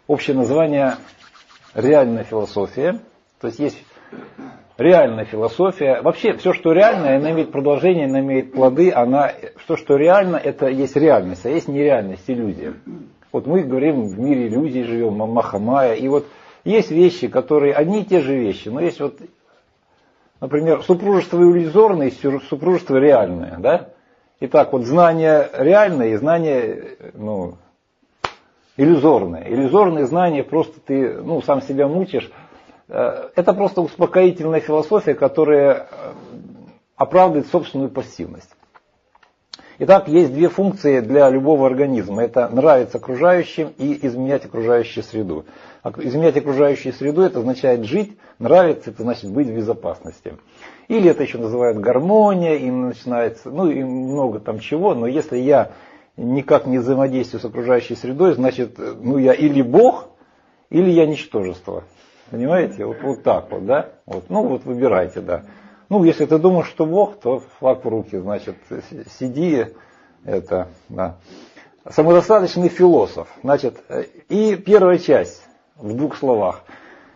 общее название реальная философия. То есть есть реальная философия. Вообще все, что реально, она имеет продолжение, она имеет плоды. Все, что реально, это есть реальность, а есть нереальность, иллюзия. Вот мы говорим, в мире иллюзий живем, Маха-Майя. И вот есть вещи, которые одни и те же вещи. Но есть вот, например, супружество иллюзорное и супружество реальное. Да? Итак, вот знание реальное и знание иллюзорное. Иллюзорные знания просто ты сам себя мучишь. Это просто успокоительная философия, которая оправдывает собственную пассивность. Итак, есть две функции для любого организма. Это нравиться окружающим и изменять окружающую среду. Изменять окружающую среду, это означает жить, нравится, это значит быть в безопасности. Или это еще называют гармония, и начинается, и много там чего, но если я никак не взаимодействую с окружающей средой, значит, я или Бог, или я ничтожество. Понимаете? Вот так вот, да? Вот выбирайте, да. Если ты думаешь, что Бог, то флаг в руки, значит, сиди, да. Самодостаточный философ. Значит, и первая часть в двух словах.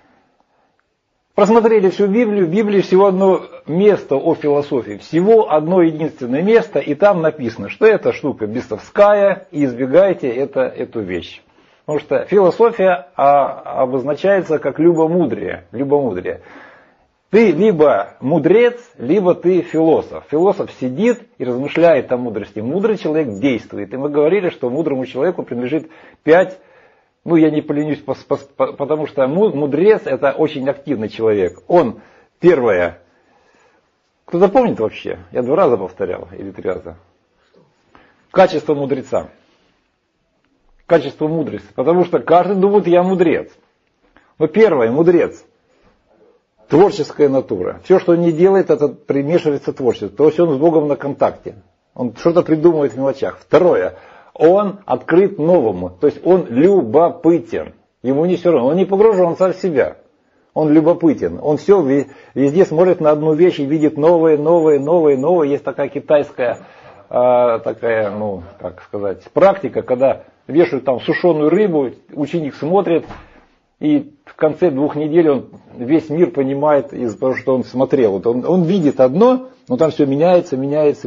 Просмотрели всю Библию, в Библии всего одно место о философии, всего одно единственное место, и там написано, что эта штука бесовская, и избегайте эту вещь. Потому что философия обозначается как любомудрие. Ты либо мудрец, либо ты философ. Философ сидит и размышляет о мудрости. Мудрый человек действует. И мы говорили, что мудрому человеку принадлежит 5, я не поленюсь, потому что мудрец это очень активный человек. Он, первое, кто-то помнит вообще? Я 2 раза повторял, или 3 раза. Качество мудреца. Качество мудрости. Потому что каждый думает, я мудрец. Но первое, мудрец. Творческая натура. Все, что он не делает, это примешивается творчеству. То есть он с Богом на контакте. Он что-то придумывает в мелочах. Второе, он открыт новому. То есть он любопытен. Ему не все равно. Он не погружен сам в себя. Он любопытен. Он все везде смотрит на одну вещь и видит новое. Есть такая китайская практика, когда вешают там сушеную рыбу, ученик смотрит, и в конце 2 недель он весь мир понимает из-за того, что он смотрел. Он видит одно, но там все меняется.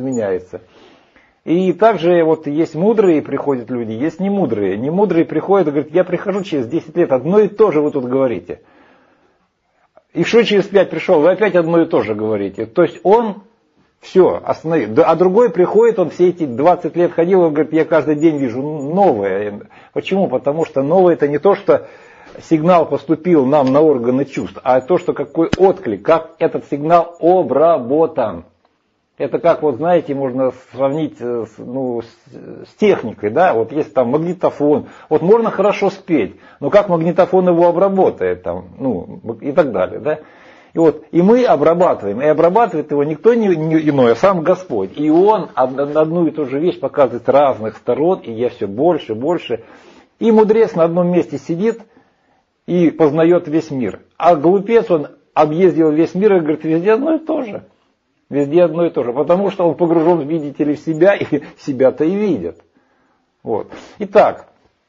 И также есть мудрые приходят люди, есть немудрые. Немудрые приходят и говорят, я прихожу через 10 лет, одно и то же вы тут говорите. И что через 5 пришел, вы опять одно и то же говорите. То есть он все, остановил. А другой приходит, он все эти 20 лет ходил, он говорит, я каждый день вижу новое. Почему? Потому что новое это не то, что сигнал поступил нам на органы чувств, а то, что какой отклик, как этот сигнал обработан. Это как, знаете, можно сравнить с техникой, да, есть там магнитофон, можно хорошо спеть, но как магнитофон его обработает, и так далее, да. И мы обрабатываем, и обрабатывает его никто иной, а сам Господь. И Он одну и ту же вещь показывает с разных сторон, и я все больше. И мудрец на одном месте сидит и познает весь мир. А глупец, он объездил весь мир и говорит, везде одно и то же. Везде одно и то же, потому что он погружен, видите ли, в себя, и себя-то и видит. Итак,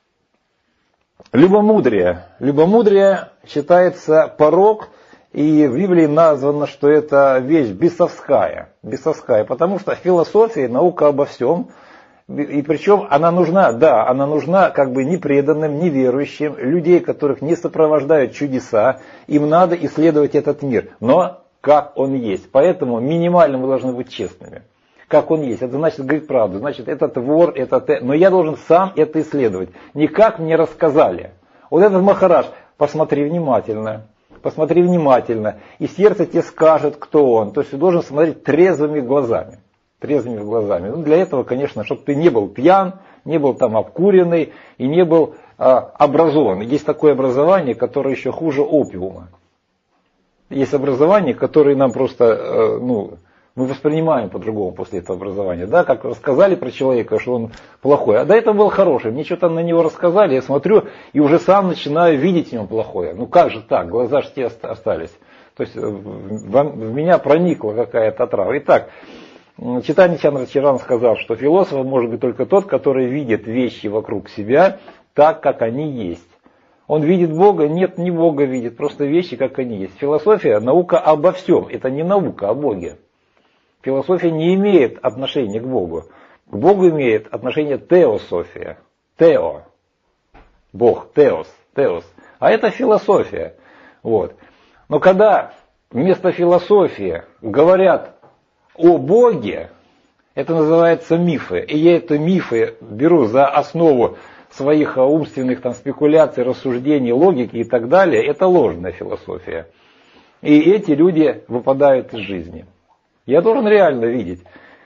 любомудрие. Любомудрие считается порок, и в Библии названо, что это вещь бесовская, потому что философия, наука обо всем, и причем она нужна как бы непреданным, неверующим, людей, которых не сопровождают чудеса, им надо исследовать этот мир, но как он есть. Поэтому минимально мы должны быть честными. Как он есть. Это значит говорить правду. Значит, этот вор, но я должен сам это исследовать. Не как мне рассказали. Этот Махарадж, посмотри внимательно, и сердце тебе скажет, кто он. То есть ты должен смотреть трезвыми глазами. Для этого, конечно, чтобы ты не был пьян, не был там обкуренный и не был образован. Есть такое образование, которое еще хуже опиума. Есть образование, которое нам просто, мы воспринимаем по-другому после этого образования. Да, как рассказали про человека, что он плохой. А до этого был хороший. Мне что-то на него рассказали, я смотрю и уже сам начинаю видеть в нем плохое. Как же так? Глаза же те остались. То есть в меня проникла какая-то отрава. Итак, Чайтанья Чандрачаран сказал, что философом может быть только тот, который видит вещи вокруг себя так, как они есть. Он видит Бога? Нет, не Бога видит, просто вещи, как они есть. Философия – наука обо всем. Это не наука о Боге. Философия не имеет отношения к Богу. К Богу имеет отношение теософия. Тео. Бог. Теос. Теос. А это философия. Вот. Но когда вместо философии говорят о Боге, это называется мифы. И я это мифы беру за основу своих умственных там, спекуляций, рассуждений, логики и так далее. Это ложная философия. И эти люди выпадают из жизни. Я должен реально видеть.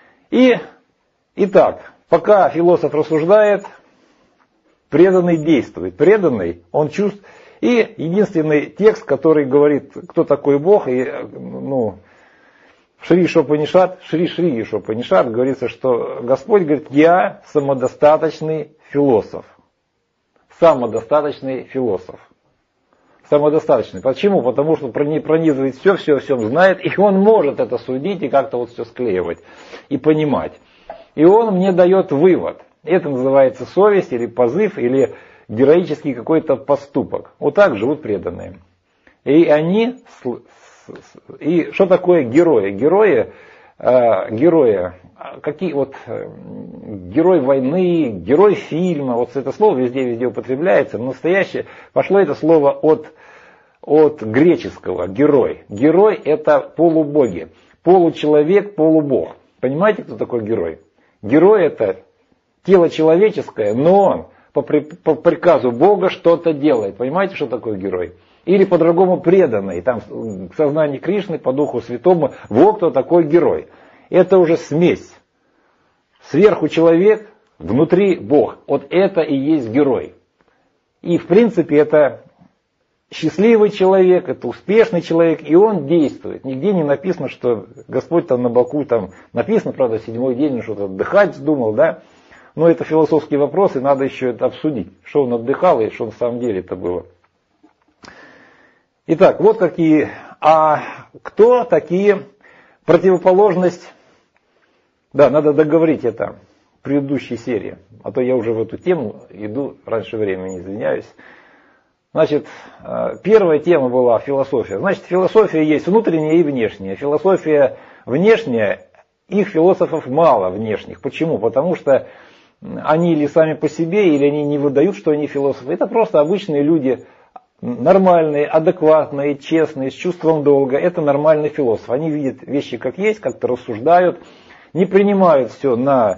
Итак, пока философ рассуждает, преданный действует. Преданный, он чувствует. И единственный текст, который говорит, кто такой Бог, и, в Шри Ишопанишат говорится, что Господь говорит, я самодостаточный философ. Самодостаточный философ. Самодостаточный. Почему? Потому что пронизывает все о всем знает, и он может это судить и как-то вот все склеивать и понимать. И он мне дает вывод. Это называется совесть или позыв, или героический какой-то поступок. Вот так живут преданные. И что такое герои? Герои, какие вот герой войны, герой фильма, вот это слово везде употребляется, но настоящее, пошло это слово от греческого, герой. Герой это полубоги, получеловек, полубог. Понимаете, кто такой герой? Герой это тело человеческое, но он по приказу Бога что-то делает. Понимаете, что такое герой? Или по-другому преданный, там в сознании Кришны, по Духу Святому, вот кто такой герой. Это уже смесь. Сверху человек, внутри Бог. Вот это и есть герой. И в принципе это счастливый человек, это успешный человек, и он действует. Нигде не написано, что Господь там на боку, там написано, правда, 7-й день, он что-то отдыхать вздумал, да? Но это философский вопрос, и надо еще это обсудить, что он отдыхал и что на самом деле это было. Итак, вот какие, кто такие противоположность, да, надо договорить это в предыдущей серии, а то я уже в эту тему иду раньше времени, извиняюсь. Значит, первая тема была философия. Значит, философия есть внутренняя и внешняя. Философия внешняя, их философов мало внешних. Почему? Потому что они или сами по себе, или они не выдают, что они философы. Это просто обычные люди, нормальные, адекватные, честные, с чувством долга. Это нормальный философ. Они видят вещи как есть, как-то рассуждают, не принимают все на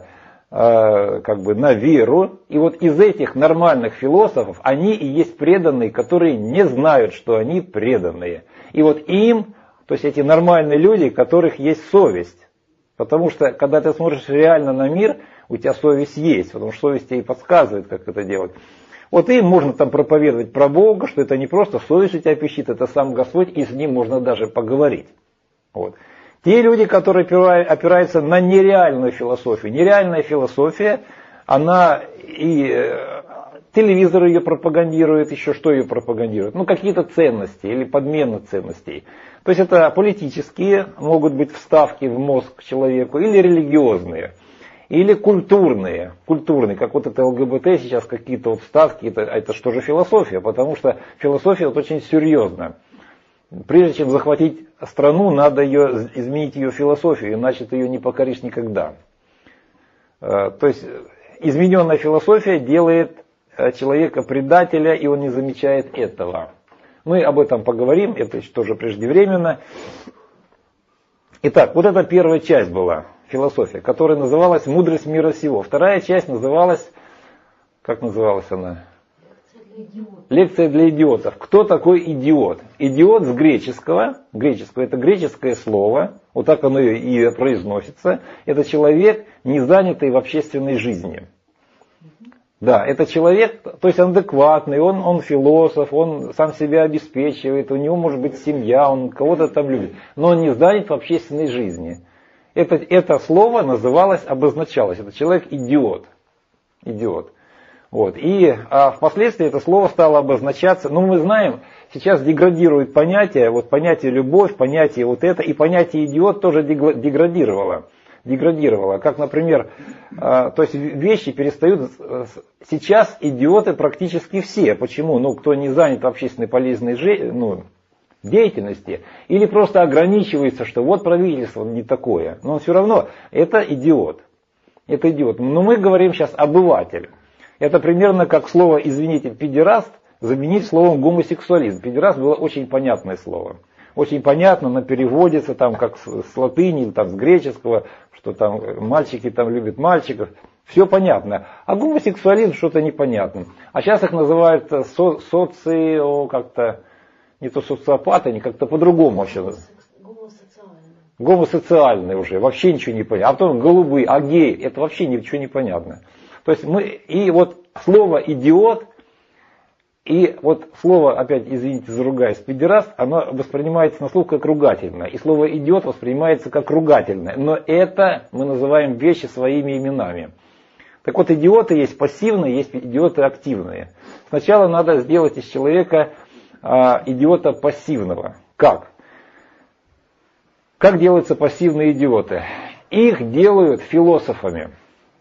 веру. И вот из этих нормальных философов они и есть преданные, которые не знают, что они преданные. И вот им, то есть эти нормальные люди, у которых есть совесть. Потому что, когда ты смотришь реально на мир, у тебя совесть есть, потому что совесть тебе и подсказывает, как это делать. Вот им можно там проповедовать про Бога, что это не просто совесть у тебя пищит, это сам Господь, и с ним можно даже поговорить. Вот. Те люди, которые опираются на нереальную философию. Нереальная философия, она и телевизор ее пропагандирует, еще что ее пропагандирует? Ну, какие-то ценности или подмена ценностей. То есть это политические, могут быть вставки в мозг человеку, или религиозные, или культурные, как вот это ЛГБТ сейчас какие-то вот вставки, это что же философия? Потому что философия вот очень серьезна. Прежде чем захватить страну, надо изменить ее философию, иначе ты ее не покоришь никогда. То есть измененная философия делает человека предателя, и он не замечает этого. Мы об этом поговорим, это тоже преждевременно. Итак, вот это первая часть была, философия, которая называлась «Мудрость мира сего». Вторая часть называлась, как называлась она? Лекция для идиотов. Кто такой идиот? Идиот с греческого это греческое слово, вот так оно и произносится. Это человек, не занятый в общественной жизни. Да, это человек, то есть он адекватный, он философ, он сам себя обеспечивает, у него может быть семья, он кого-то там любит, но он не занят в общественной жизни. Это слово обозначалось, это человек идиот. Вот. И впоследствии это слово стало обозначаться, мы знаем, сейчас деградирует понятие, вот понятие любовь, понятие вот это, и понятие идиот тоже деградировало. деградировала. Как, например, то есть вещи перестают... Сейчас идиоты практически все. Почему? Ну, кто не занят в общественной полезной деятельности, или просто ограничивается, что вот правительство не такое. Но все равно это идиот. Это идиот. Но мы говорим сейчас обыватель. Это примерно как слово, извините, педераст заменить словом гомосексуализм. Педераст было очень понятное слово. Очень понятно, оно переводится там как с латыни, или там с греческого, что там мальчики там любят мальчиков. Все понятно. А гомосексуализм что-то непонятно. А сейчас их называют как-то, не то социопаты, они как-то по-другому вообще. Гомосоциальные уже, вообще ничего не понятно. А потом голубые, а геи, это вообще ничего не понятно. То есть и вот слово идиот, и вот слово, опять, извините, заругаюсь, педераст, оно воспринимается на слух как ругательное. И слово идиот воспринимается как ругательное. Но это мы называем вещи своими именами. Так вот, идиоты есть пассивные, есть идиоты активные. Сначала надо сделать из человека идиота пассивного. Как? Как делаются пассивные идиоты? Их делают философами.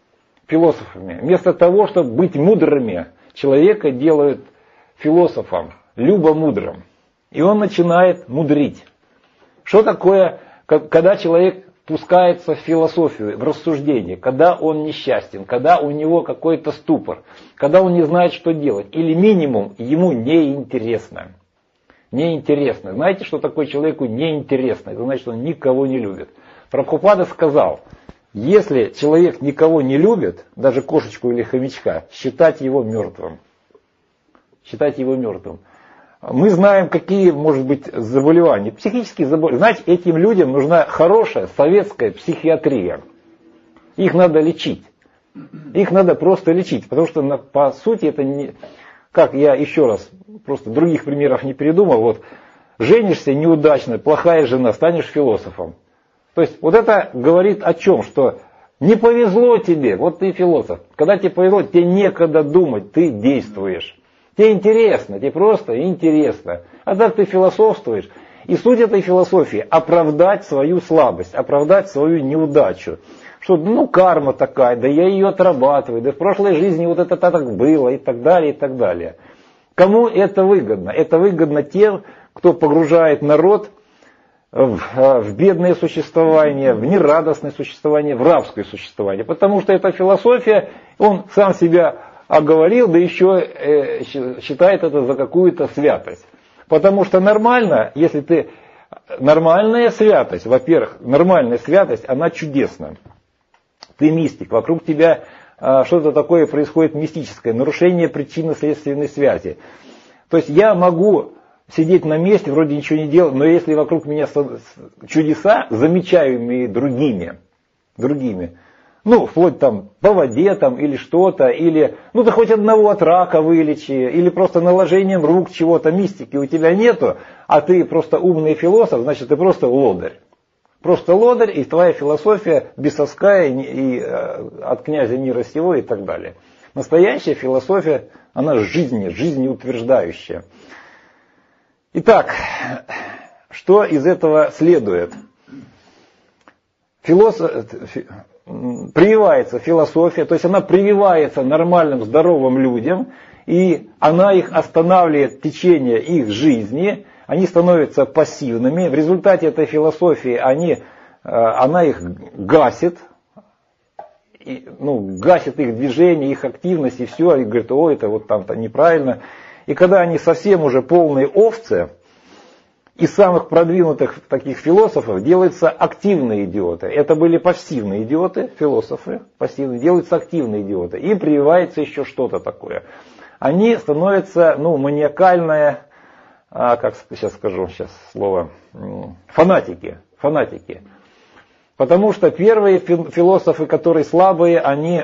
Вместо того, чтобы быть мудрыми, человека делают философом, любомудрым. И он начинает мудрить. Что такое, когда человек пускается в философию, в рассуждение, когда он несчастен, когда у него какой-то ступор, когда он не знает, что делать, или минимум ему неинтересно. Неинтересно. Знаете, что такое человеку неинтересно? Это значит, что он никого не любит. Прабхупада сказал, если человек никого не любит, даже кошечку или хомячка, считать его мертвым. Считать его мертвым. Мы знаем, какие, может быть, заболевания. Психические заболевания. Знаете, этим людям нужна хорошая советская психиатрия. Их надо лечить. Их надо просто лечить. Потому что, по сути, это не... Как я еще раз, просто других примеров не придумал. Вот, женишься неудачно, плохая жена, станешь философом. То есть, вот это говорит о чем? Что не повезло тебе, вот ты философ. Когда тебе повезло, тебе некогда думать, ты действуешь. Тебе интересно, тебе просто интересно. А так ты философствуешь. И суть этой философии – оправдать свою слабость, оправдать свою неудачу. Что, карма такая, да я ее отрабатываю, да в прошлой жизни вот это так было, и так далее, и так далее. Кому это выгодно? Это выгодно тем, кто погружает народ в бедное существование, в нерадостное существование, в рабское существование. Потому что эта философия, он сам себя оговорил, да еще считает это за какую-то святость. Потому что нормально, если ты... Нормальная святость, во-первых, нормальная святость, она чудесна. Ты мистик, вокруг тебя что-то такое происходит мистическое, нарушение причинно-следственной связи. То есть я могу сидеть на месте, вроде ничего не делать, но если вокруг меня чудеса, замечаемые другими, вплоть там по воде там, или что-то, или, ты хоть одного от рака вылечи, или просто наложением рук чего-то, мистики у тебя нету, а ты просто умный философ, значит ты просто лодырь. Просто лодырь, и твоя философия бесовская, и от князя мира сего и так далее. Настоящая философия, она жизнеутверждающая. Итак, что из этого следует? Прививается философия, то есть она прививается нормальным, здоровым людям, и она их останавливает в течение их жизни, они становятся пассивными, в результате этой философии она их гасит, гасит их движение, их активность, и все, и говорит, это вот там-то неправильно. И когда они совсем уже полные овцы, из самых продвинутых таких философов делаются активные идиоты. Это были пассивные идиоты, философы, пассивные, делаются активные идиоты. Им прививается еще что-то такое. Они становятся, маниакальные, как сейчас скажу слово, фанатики. Потому что первые философы, которые слабые, они,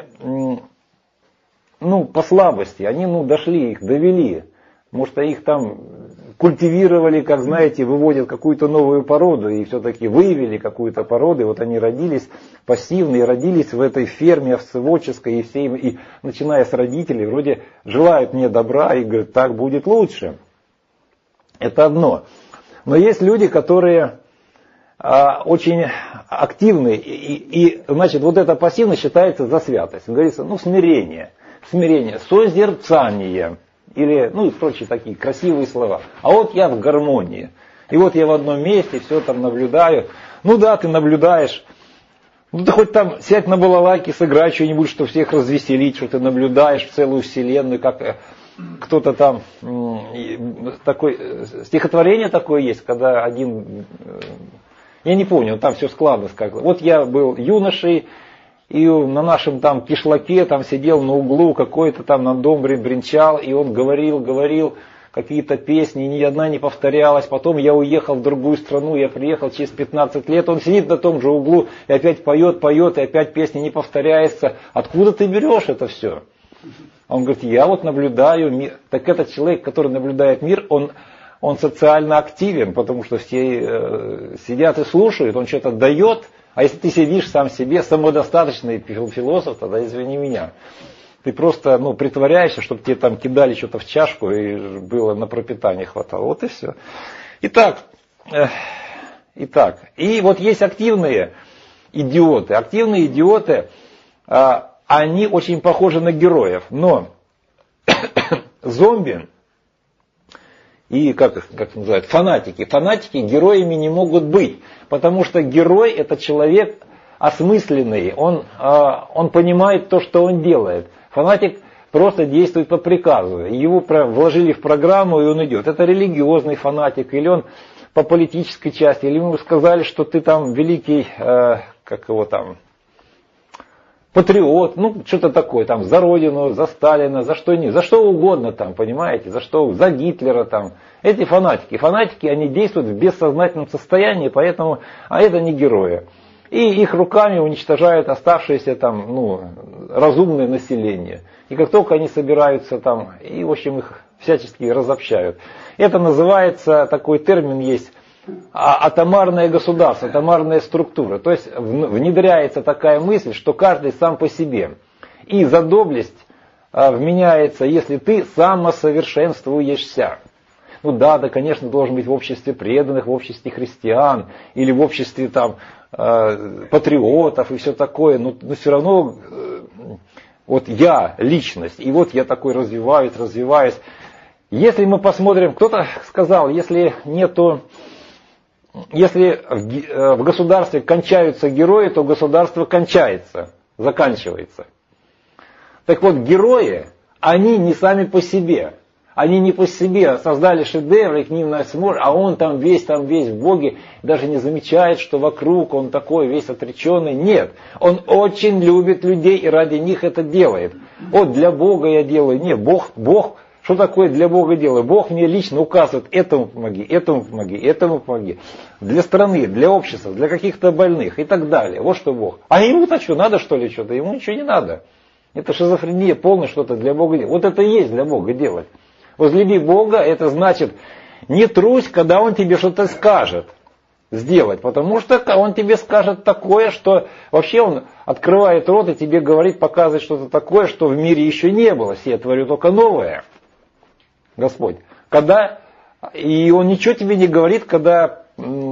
по слабости, они, дошли, их довели. Может, их там культивировали, как знаете, выводят какую-то новую породу, и все-таки выявили какую-то породу, и вот они родились пассивные, родились в этой ферме овцеводческой, и начиная с родителей, вроде желают мне добра, и говорят, так будет лучше. Это одно. Но есть люди, которые очень активный, и значит, вот эта пассивность считается за святость. Говорится, смирение, созерцание, или, и прочие такие красивые слова. А вот я в гармонии, и вот я в одном месте, все там наблюдаю. Ну да, ты наблюдаешь, ты хоть там сядь на балалайке, сыграй что-нибудь, что всех развеселить, что ты наблюдаешь целую вселенную, как кто-то там, стихотворение такое есть, когда один, я не помню, там все складно сказано. Вот я был юношей, и на нашем там кишлаке там сидел на углу, какой-то там на домбре бренчал, и он говорил какие-то песни, ни одна не повторялась. Потом я уехал в другую страну, я приехал через 15 лет, он сидит на том же углу и опять поет, и опять песня не повторяется. Откуда ты берешь это все? Он говорит, я вот наблюдаю мир. Так этот человек, который наблюдает мир, он социально активен, потому что все сидят и слушают, он что-то дает. А если ты сидишь сам себе, самодостаточный философ, тогда извини меня. Ты просто притворяешься, чтобы тебе там кидали что-то в чашку и было на пропитание хватало. Вот и все. Итак, и вот есть активные идиоты. Активные идиоты, они очень похожи на героев. Но зомби и, как называют, фанатики героями не могут быть. Потому что герой это человек осмысленный, он понимает то, что он делает. Фанатик просто действует по приказу. Его вложили в программу, и он идет. Это религиозный фанатик, или он по политической части, или ему сказали, что ты там великий, патриот, что-то такое, там, за Родину, за Сталина, за что угодно там, понимаете, за Гитлера там. Эти фанатики, они действуют в бессознательном состоянии, поэтому, это не герои. И их руками уничтожают оставшееся там, разумное население. И как только они собираются там, и в общем их всячески разобщают. Это называется, такой термин есть, атомарное государство, атомарная структура. То есть внедряется такая мысль, что каждый сам по себе. И за доблесть вменяется, если ты самосовершенствуешься. Конечно, должен быть в обществе преданных, в обществе христиан, или в обществе там патриотов и все такое, но все равно вот я личность, и вот я такой развиваюсь. Если мы посмотрим, кто-то сказал, если в государстве кончаются герои, то государство заканчивается. Так вот, герои, они не сами по себе. Они не по себе создали шедевр, и к ним нас может, а он там весь в Боге, даже не замечает, что вокруг он такой весь отреченный. Нет, он очень любит людей и ради них это делает. Вот для Бога я делаю. Нет, Бог, что такое для Бога делаю? Бог мне лично указывает, этому помоги, этому помоги, этому помоги. Для страны, для общества, для каких-то больных и так далее. Вот что Бог. А ему-то что, надо что ли что-то? Ему ничего не надо. Это шизофрения полная, что-то для Бога делать. Вот это и есть для Бога делать. Возлюби Бога, это значит, не трусь, когда Он тебе что-то скажет сделать, потому что Он тебе скажет такое, что вообще Он открывает рот и тебе говорит, показывает что-то такое, что в мире еще не было, я творю только новое, Господь. И Он ничего тебе не говорит, когда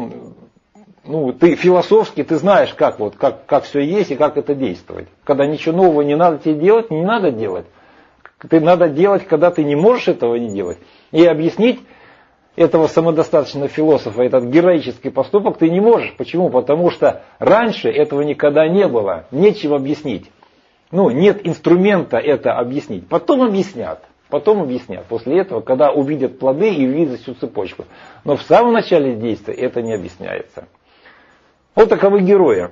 ты философски, ты знаешь, как все есть и как это действовать. Когда ничего нового не надо тебе делать, не надо делать. Ты надо делать, когда ты не можешь этого не делать. И объяснить этого самодостаточного философа, этот героический поступок ты не можешь. Почему? Потому что раньше этого никогда не было. Нечего объяснить. Нет инструмента это объяснить. Потом объяснят. После этого, когда увидят плоды и увидят всю цепочку. Но в самом начале действия это не объясняется. Вот таковы герои.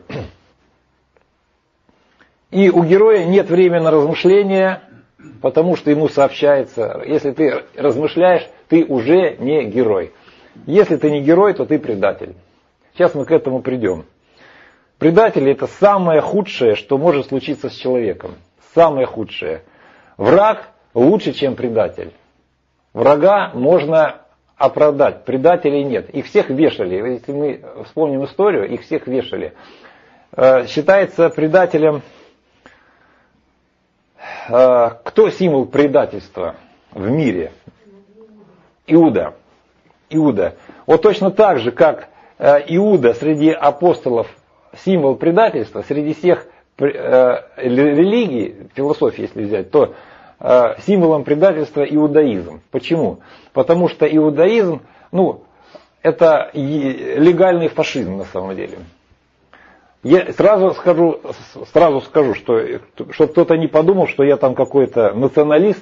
И у героя нет времени на размышления, потому что ему сообщается, если ты размышляешь, ты уже не герой. Если ты не герой, то ты предатель. Сейчас мы к этому придем. Предатель — это самое худшее, что может случиться с человеком. Самое худшее. Враг лучше, чем предатель. Врага можно оправдать, предателей нет. Их всех вешали. Если мы вспомним историю, их всех вешали. Считается предателем... Кто символ предательства в мире? Иуда. Вот точно так же, как Иуда среди апостолов символ предательства, среди всех религий, философии если взять, то символом предательства иудаизм. Почему? Потому что иудаизм, это легальный фашизм на самом деле. Я сразу скажу, что кто-то не подумал, что я там какой-то националист.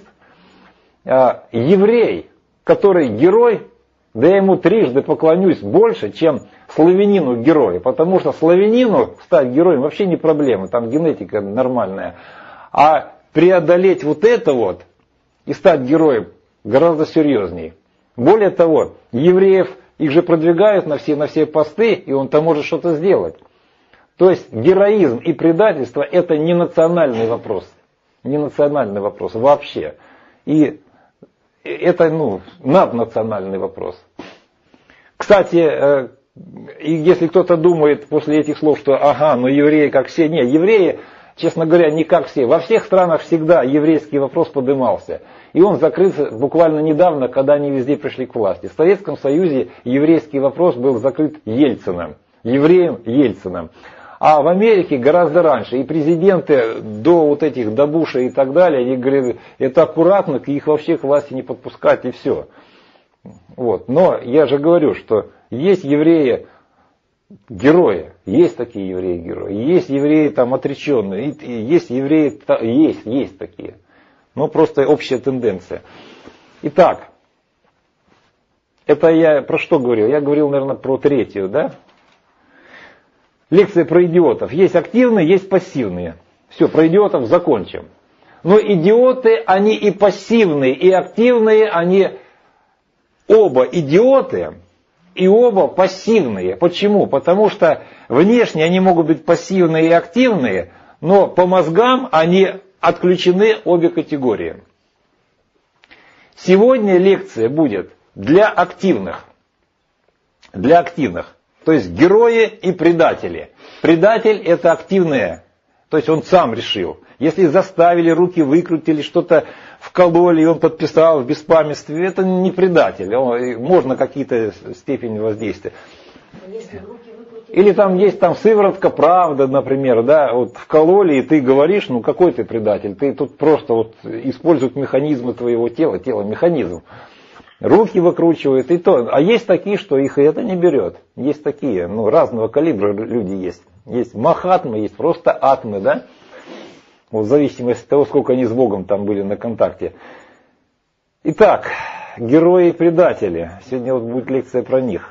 Еврей, который герой, да я ему трижды поклонюсь больше, чем славянину герою. Потому что славянину стать героем вообще не проблема, там генетика нормальная. А преодолеть вот это вот и стать героем гораздо серьезнее. Более того, евреев, их же продвигают на все посты, и он там может что-то сделать. То есть героизм и предательство это не национальный вопрос. Не национальный вопрос вообще. И это наднациональный вопрос. Кстати, если кто-то думает после этих слов, что евреи как все. Нет, евреи, честно говоря, не как все. Во всех странах всегда еврейский вопрос поднимался. И он закрыт буквально недавно, когда они везде пришли к власти. В Советском Союзе еврейский вопрос был закрыт Ельциным. Евреем Ельциным. А в Америке гораздо раньше. И президенты до Буша и так далее, они говорили, это аккуратно, их вообще к власти не подпускать и все. Вот. Но я же говорю, что есть евреи-герои, есть такие евреи-герои, есть евреи там отреченные, есть евреи, есть такие. Но просто общая тенденция. Итак, это я про что говорил? Я говорил, наверное, про третью, да? Лекция про идиотов. Есть активные, есть пассивные. Все, про идиотов закончим. Но идиоты, они и пассивные, и активные, они оба идиоты и оба пассивные. Почему? Потому что внешне они могут быть пассивные и активные, но по мозгам они отключены обе категории. Сегодня лекция будет для активных. Для активных. То есть герои и предатели. Предатель это активные. То есть он сам решил. Если заставили, руки выкрутили, что-то вкололи, и он подписал в беспамятстве, это не предатель. Можно какие-то степени воздействия. Или там есть сыворотка правда, например, да, вот вкололи, и ты говоришь, какой ты предатель? Ты тут просто используют механизмы твоего тела, механизм. Руки выкручивают и то. А есть такие, что их и это не берет. Есть такие, разного калибра люди есть. Есть махатмы, есть просто атмы, да? В зависимости от того, сколько они с Богом там были на контакте. Итак, герои и предатели. Сегодня будет лекция про них.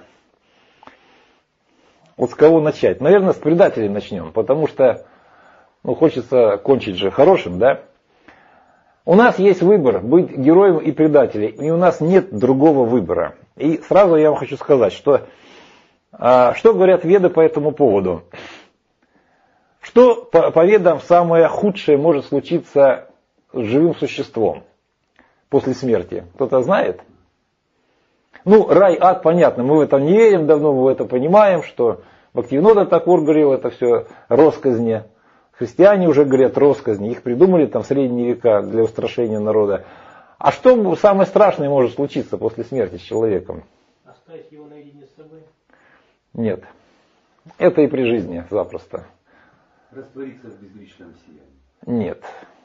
С кого начать? Наверное, с предателей начнем, потому что хочется кончить же хорошим, да? У нас есть выбор быть героем и предателем, и у нас нет другого выбора. И сразу я вам хочу сказать, что говорят веды по этому поводу. Что по ведам самое худшее может случиться с живым существом после смерти? Кто-то знает? Рай, ад, понятно, мы в это не верим, давно мы это понимаем, что Бхактивинода Такур говорил, это все россказни. Христиане уже говорят россказни, их придумали в средние века для устрашения народа. А что самое страшное может случиться после смерти с человеком? Оставить его наедине с собой? Нет. Это и при жизни запросто. Раствориться в безличном сиянии? Нет.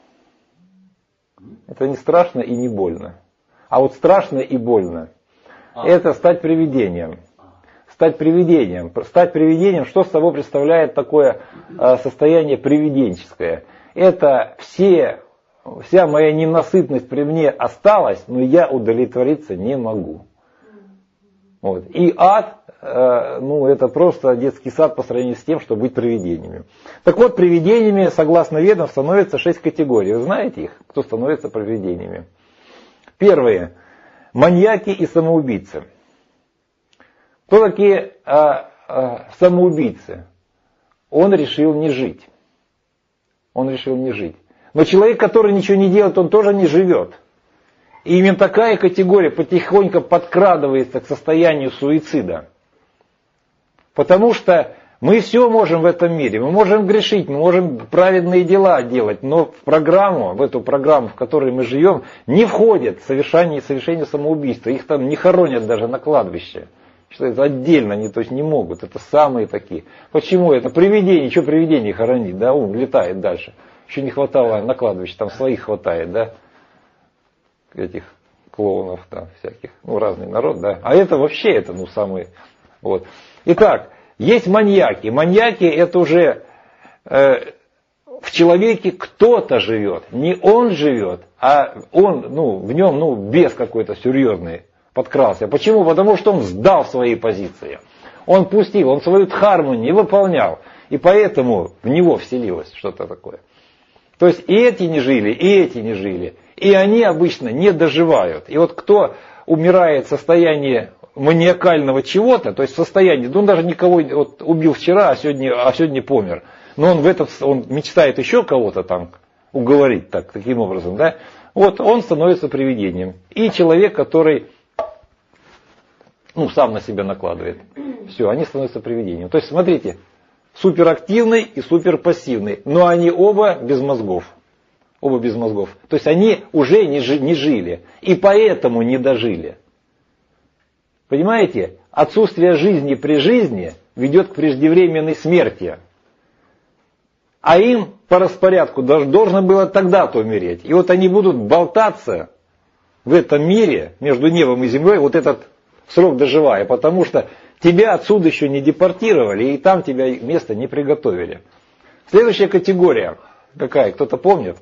Это не страшно и не больно. А вот страшно и больно. Это стать привидением. Стать привидением. Стать привидением, что собой представляет такое состояние привиденческое? Это вся моя ненасытность при мне осталась, но я удовлетвориться не могу. Вот. И ад, это просто детский сад по сравнению с тем, чтобы быть привидениями. Так вот, привидениями, согласно ведам, становится 6 категорий. Вы знаете их, кто становится привидениями? Первые. Маньяки и самоубийцы. Кто такие самоубийцы? Он решил не жить. Он решил не жить. Но человек, который ничего не делает, он тоже не живет. И именно такая категория потихоньку подкрадывается к состоянию суицида. Потому что мы все можем в этом мире. Мы можем грешить, мы можем праведные дела делать. Но в эту программу, в которой мы живем, не входит совершение самоубийства. Их там не хоронят даже на кладбище. Считается отдельно, они то есть не могут. Это самые такие. Почему? Это привидение. Что привидение хоронить? Да, ум летает дальше. Еще не хватало на кладбище, там своих хватает, да? Этих клоунов там всяких. Ну, разный народ, да. А это вообще, это, ну, самые. Вот. Итак, есть маньяки. Маньяки это уже в человеке кто-то живет. Не он живет, а он, ну, в нем, ну, бес какой-то серьезный подкрался. Почему? Потому что он сдал свои позиции. Он пустил, он свою дхарму не выполнял. И поэтому в него вселилось что-то такое. То есть и эти не жили, и эти не жили. И они обычно не доживают. И вот кто умирает в состоянии маниакального чего-то, то есть в состоянии, ну он даже никого вот, убил вчера, а сегодня помер. Но он мечтает еще кого-то там уговорить таким образом, да? Вот он становится привидением. И человек, который сам на себя накладывает. Все, они становятся привидением. То есть, смотрите, суперактивный и суперпассивный, но они оба без мозгов. Оба без мозгов. То есть они уже не жили. И поэтому не дожили. Понимаете? Отсутствие жизни при жизни ведет к преждевременной смерти. А им по распорядку должно было тогда-то умереть. И вот они будут болтаться в этом мире между небом и землей вот этот срок доживая. Потому что тебя отсюда еще не депортировали и там тебя место не приготовили. Следующая категория какая? Кто-то помнит?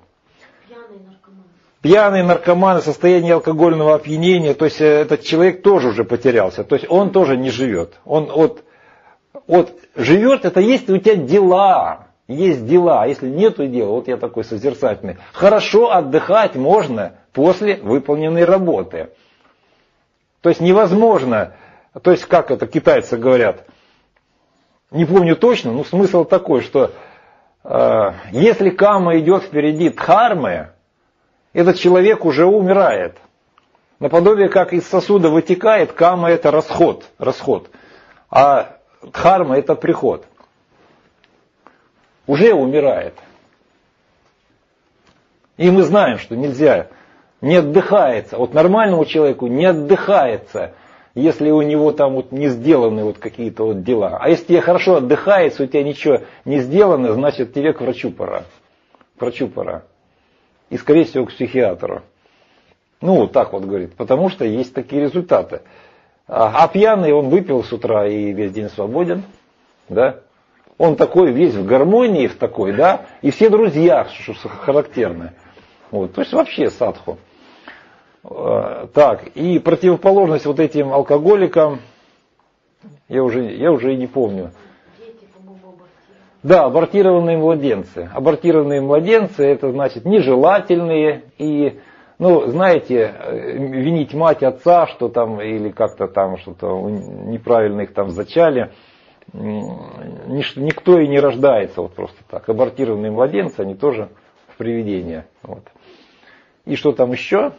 Пьяные наркоманы, состояние алкогольного опьянения, то есть этот человек тоже уже потерялся, то есть он тоже не живет. Он вот живет, это если у тебя дела, есть дела, если нету дела, вот я такой созерцательный, хорошо отдыхать можно после выполненной работы. То есть невозможно, то есть как это китайцы говорят, не помню точно, но смысл такой, что если карма идет впереди дхармы, этот человек уже умирает. Наподобие, как из сосуда вытекает, кама это расход, а дхарма это приход. Уже умирает. И мы знаем, что нельзя, не отдыхается. Вот нормальному человеку не отдыхается, если у него там вот не сделаны вот какие-то вот дела. А если тебе хорошо отдыхается, у тебя ничего не сделано, значит тебе к врачу пора. К врачу пора. И, скорее всего, к психиатру. Ну, вот так вот говорит. Потому что есть такие результаты. А пьяный он выпил с утра и весь день свободен. Да? Он такой весь в гармонии, в такой, да? И все друзья, что характерно. Вот. То есть вообще садху. Так, и противоположность вот этим алкоголикам, я уже и не помню. Да, абортированные младенцы. Абортированные младенцы, это значит нежелательные. И, знаете, винить мать, отца, что там, или как-то там что-то неправильно их там зачали. Никто и не рождается вот просто так. Абортированные младенцы, они тоже в привидения. Вот. И что там еще?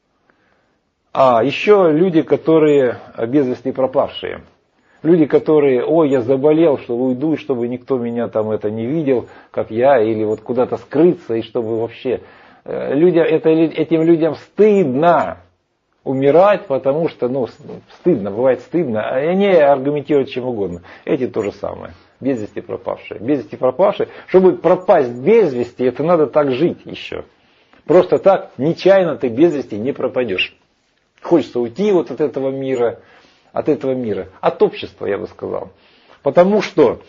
Еще люди, которые без вести пропавшие. Люди, которые, я заболел, что уйду, чтобы никто меня там это не видел, как я, или вот куда-то скрыться, и чтобы вообще... Этим людям стыдно умирать, потому что, стыдно, бывает стыдно, а они аргументируют чем угодно. Эти то же самое, без вести пропавшие. Без вести пропавшие, чтобы пропасть без вести, это надо так жить еще. Просто так, нечаянно ты без вести не пропадешь. Хочется уйти вот от этого мира, от общества, я бы сказал. Потому что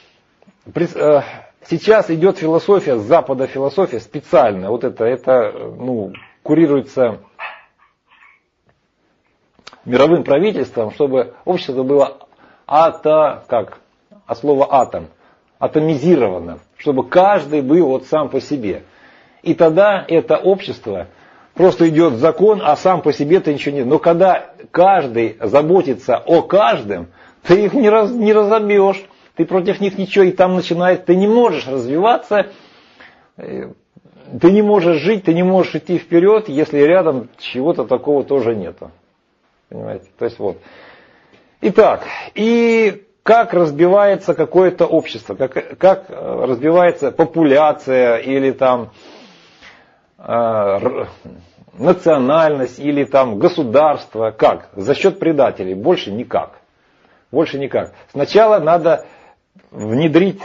сейчас идет философия, с Запада философия специально, вот это курируется мировым правительством, чтобы общество было от слова атом, атомизировано, чтобы каждый был вот сам по себе. И тогда это общество просто идет закон, а сам по себе-то ничего нет. Но когда каждый заботится о каждом, ты их не разобьешь, ты против них ничего, и там начинает, ты не можешь развиваться, ты не можешь жить, ты не можешь идти вперед, если рядом чего-то такого тоже нету. Понимаете? То есть вот. Итак, и как разбивается какое-то общество, как разбивается популяция или там национальность или там государство, как? За счет предателей, больше никак. Больше никак. Сначала надо внедрить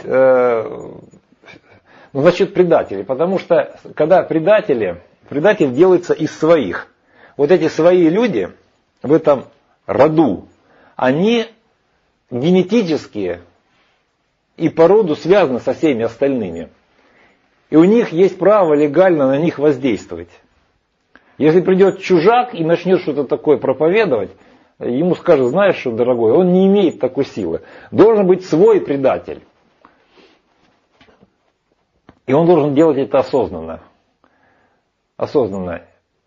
насчет предателей. Потому что когда предатель делается из своих. Вот эти свои люди в этом роду, они генетически и по роду связаны со всеми остальными. И у них есть право легально на них воздействовать. Если придет чужак и начнет что-то такое проповедовать, ему скажут: знаешь что, дорогой, он не имеет такой силы. Должен быть свой предатель. И он должен делать это осознанно. Осознанно.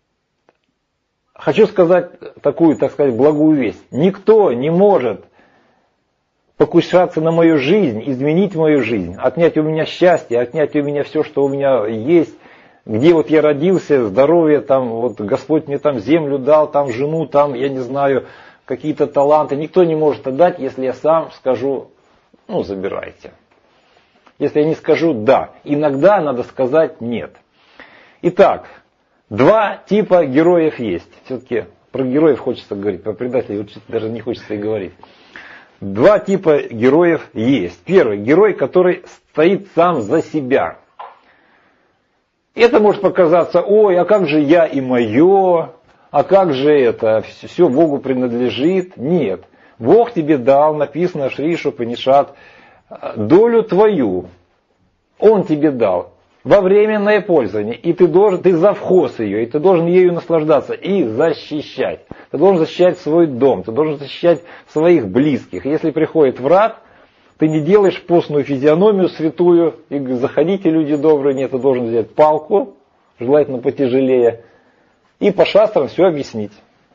Хочу сказать такую, так сказать, благую весть. Никто не может покушаться на мою жизнь, изменить мою жизнь, отнять у меня счастье, отнять у меня все, что у меня есть, где вот я родился, здоровье, там, вот Господь мне там землю дал, там жену, там, я не знаю, какие-то таланты. Никто не может отдать, если я сам скажу: забирайте. Если я не скажу «да», иногда надо сказать «нет». Итак, два типа героев есть. Все-таки про героев хочется говорить, про предателей даже не хочется и говорить. Два типа героев есть. Первый герой, который стоит сам за себя. Это может показаться: ой, а как же я и мое, а как же это, все Богу принадлежит. Нет, Бог тебе дал, написано Шри Упанишад, долю твою. Он тебе дал во временное пользование, и ты завхоз ее, и ты должен ею наслаждаться и защищать. Ты должен защищать свой дом, ты должен защищать своих близких. Если приходит враг, ты не делаешь постную физиономию святую, и заходите, люди добрые, нет, ты должен взять палку, желательно потяжелее, и по шастрам все объяснить.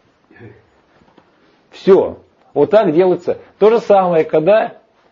Все. Вот так делается. То же самое, когда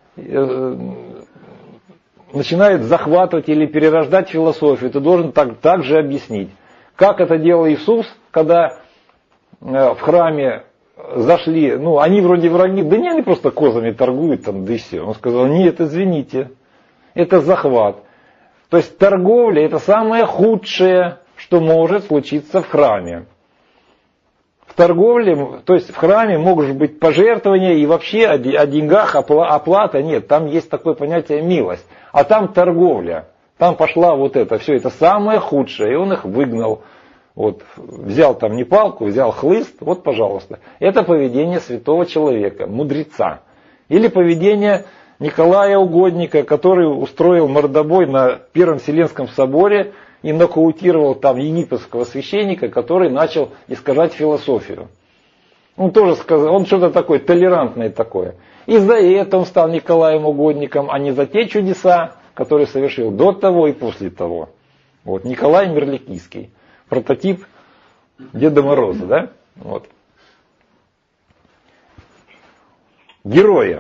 начинают захватывать или перерождать философию, ты должен так же объяснить. Как это делал Иисус, когда в храме зашли, они вроде враги, да не, они просто козами торгуют там, да и все. Он сказал: нет, извините, это захват. То есть торговля — это самое худшее, что может случиться в храме. В торговле, то есть в храме могут быть пожертвования и вообще о деньгах оплата нет. Там есть такое понятие милость. А там торговля. Там пошла вот это, все это самое худшее. И он их выгнал. Вот, взял там не палку, взял хлыст. Вот, пожалуйста. Это поведение святого человека, мудреца. Или поведение Николая Угодника, который устроил мордобой на Первом Вселенском соборе и нокаутировал там египетского священника, который начал искажать философию. Он тоже сказал, он что-то такое толерантное такое. И за это он стал Николаем Угодником, а не за те чудеса, которые совершил до того и после того. Вот, Николай Мерликийский, прототип Деда Мороза, да? Вот. Герои.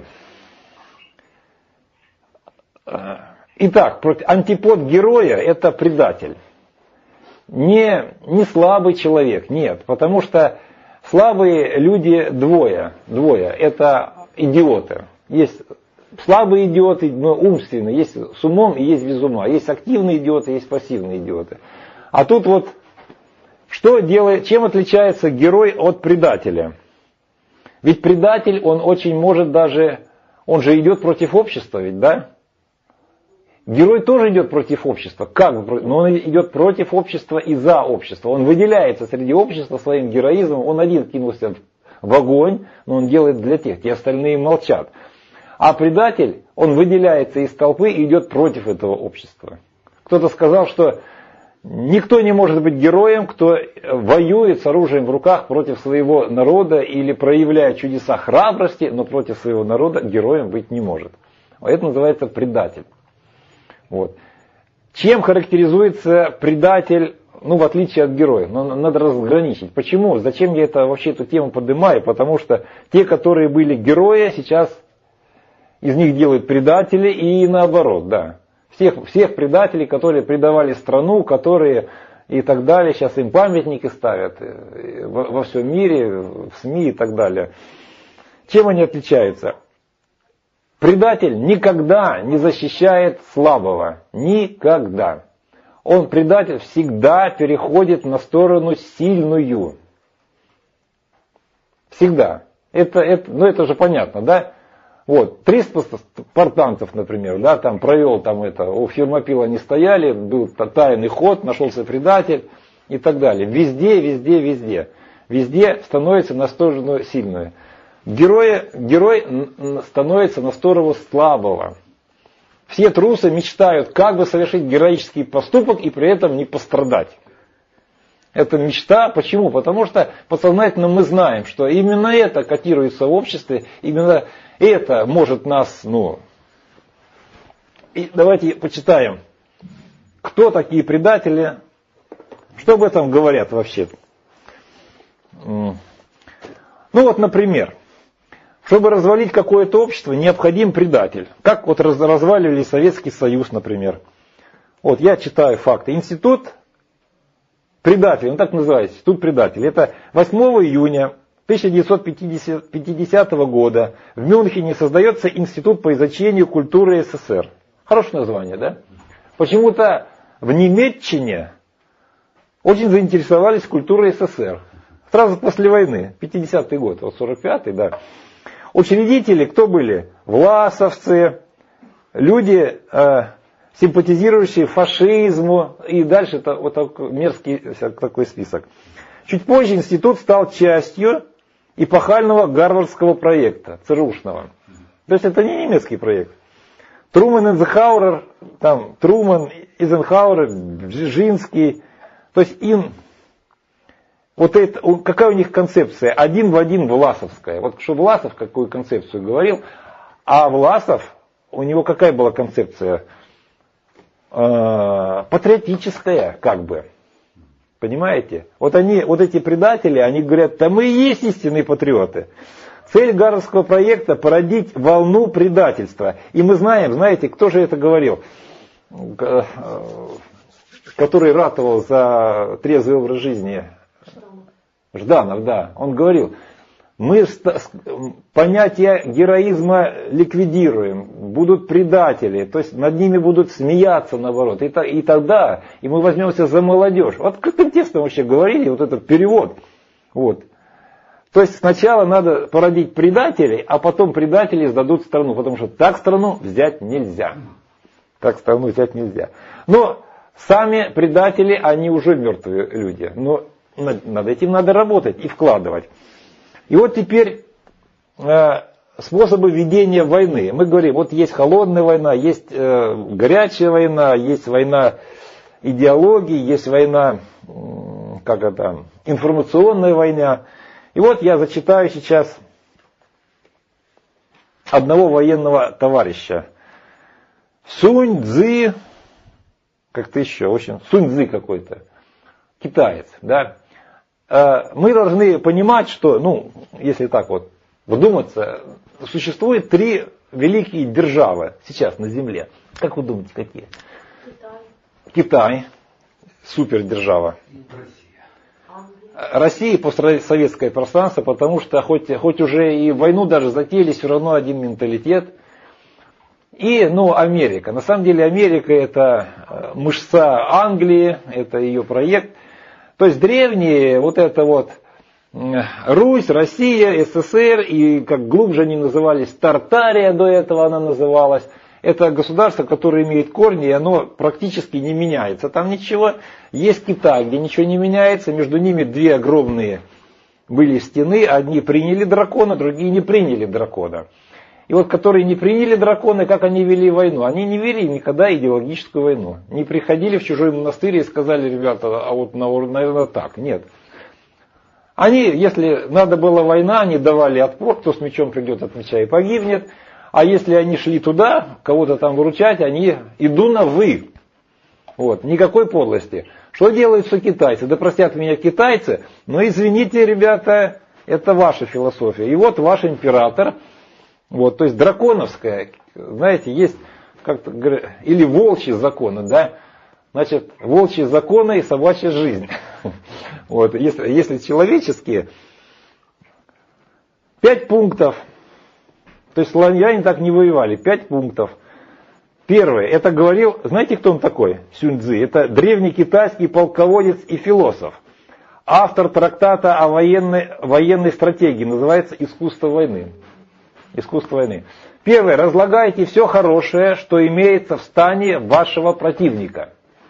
Итак, антипод героя — это предатель. Не слабый человек, нет, потому что слабые люди двое. Это идиоты. Есть слабые идиоты, но умственные, есть с умом и есть без ума. Есть активные идиоты, есть пассивные идиоты. А тут вот что делает, чем отличается герой от предателя? Ведь предатель, он очень может даже, он же идет против общества, ведь, да? Герой тоже идет против общества. Как? Но он идет против общества и за общество. Он выделяется среди общества своим героизмом. Он один кинулся в огонь, но он делает для тех, те остальные молчат. А предатель, он выделяется из толпы и идет против этого общества. Кто-то сказал, что никто не может быть героем, кто воюет с оружием в руках против своего народа или проявляет чудеса храбрости, но против своего народа героем быть не может. Это называется предатель. Вот. Чем характеризуется предатель, в отличие от героя? Надо разграничить. Почему? Зачем я вообще эту тему поднимаю? Потому что те, которые были герои, сейчас из них делают предатели и наоборот, да. Всех предателей, которые предавали страну, которые и так далее, сейчас им памятники ставят во всем мире, в СМИ и так далее. Чем они отличаются? Предатель никогда не защищает слабого. Никогда. Предатель всегда переходит на сторону сильную. Всегда. Это же понятно, да? Вот, 300 спартанцев, например, да, там провел там это, у Фермопила не стояли, был тайный ход, нашелся предатель и так далее. Везде, везде, везде. Везде становится на сторону сильную. Герой становится на сторону слабого. Все трусы мечтают, как бы совершить героический поступок и при этом не пострадать. Это мечта. Почему? Потому что подсознательно мы знаем, что именно это котируется в обществе, именно это может нас, И давайте почитаем, кто такие предатели, что об этом говорят вообще. Например, чтобы развалить какое-то общество, необходим предатель. Как вот разваливали Советский Союз, например. Вот я читаю факты. Институт предателей, он так называется, институт предателей. Это 8 июня 1950 года в Мюнхене создается Институт по изучению культуры СССР. Хорошее название, да? Почему-то в Немеччине очень заинтересовались культурой СССР. Сразу после войны, 50-й год, вот 45-й, да. Учредители кто были? Власовцы, люди, симпатизирующие фашизму, и дальше это вот такой мерзкий такой список. Чуть позже институт стал частью эпохального гарвардского проекта, ЦРУшного. То есть это не немецкий проект. Труман, Эйзенхауэр, там Труман, Эйзенхауэр, Бжезинский, то есть им, вот это, какая у них концепция? Один в один Власовская. Вот что Власов какую концепцию говорил, а Власов, у него какая была концепция? Патриотическая, как бы. Понимаете? Вот эти предатели, они говорят, да мы и есть истинные патриоты. Цель гарвардского проекта – породить волну предательства. И мы знаем, знаете, кто же это говорил, который ратовал за трезвый образ жизни? Жданов, да. Он говорил, мы понятие героизма ликвидируем, будут предатели, то есть над ними будут смеяться наоборот. И тогда мы возьмемся за молодежь. Вот каким текстом вообще говорили, вот этот перевод. Вот. То есть сначала надо породить предателей, а потом предатели сдадут страну, потому что так страну взять нельзя. Так страну взять нельзя. Но сами предатели, они уже мертвые люди. Но над этим надо работать и вкладывать. И вот теперь способы ведения войны. Мы говорим, вот есть холодная война, есть горячая война, есть война идеологии, есть война, информационная война. И вот я зачитаю сейчас одного военного товарища. Сунь Цзы, как-то еще, в общем, Сунь Цзы какой-то, китаец, да. Мы должны понимать, что, если так вот вдуматься, существует 3 великие державы сейчас на Земле. Как вы думаете, какие? Китай, супердержава. Россия постсоветское пространство, потому что хоть уже и войну даже затеяли, все равно один менталитет. И, Америка. На самом деле Америка это мышца Англии, это ее проект. То есть древние, Русь, Россия, СССР, и как глубже они назывались, Тартария до этого она называлась. Это государство, которое имеет корни, и оно практически не меняется. Там ничего. Есть Китай, где ничего не меняется. Между ними 2 огромные были стены. Одни приняли дракона, другие не приняли дракона. И вот которые не приняли дракона, как они вели войну? Они не вели никогда идеологическую войну. Не приходили в чужой монастырь и сказали, ребята, а вот, наверное, так. Нет. Они, если надо была война, они давали отпор, кто с мечом придет от меча и погибнет. А если они шли туда, кого-то там выручать, они иду на вы. Вот, никакой подлости. Что делают все китайцы? Да простят меня китайцы, но извините, ребята, это ваша философия. И вот ваш император, то есть драконовская, знаете, есть как-то или волчьи законы, да? Значит, волчьи законы и собачья жизнь. Вот, если человеческие, 5 пунктов. То есть славяне так не воевали. 5 пунктов. Первое. Это говорил, знаете, кто он такой? Сунь Цзы. Это древний китайский полководец и философ. Автор трактата о военной стратегии. Называется «Искусство войны». Искусство войны. Первое. Разлагайте все хорошее, что имеется в стане вашего противника.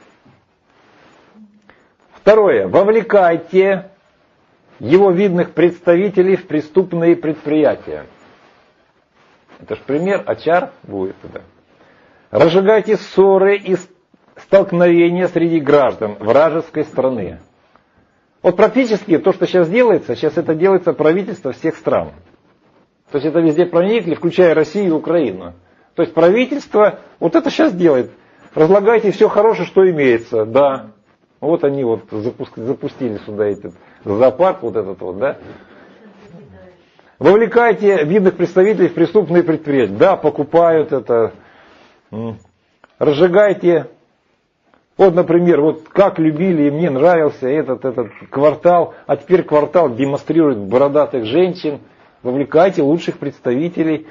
Второе. Вовлекайте его видных представителей в преступные предприятия. Это же пример, очаг будет туда. Разжигайте ссоры и столкновения среди граждан вражеской страны. Вот практически то, что сейчас это делается правительство всех стран. То есть это везде проникли, включая Россию и Украину. То есть правительство вот это сейчас делает. Разлагайте все хорошее, что имеется. Да. Вот они вот запустили сюда этот зоопарк, вот этот вот, да. Вовлекайте видных представителей в преступные предприятия. Да, покупают это. Разжигайте. Вот, например, вот как любили и мне нравился этот квартал, а теперь квартал демонстрирует бородатых женщин. Вовлекайте лучших представителей.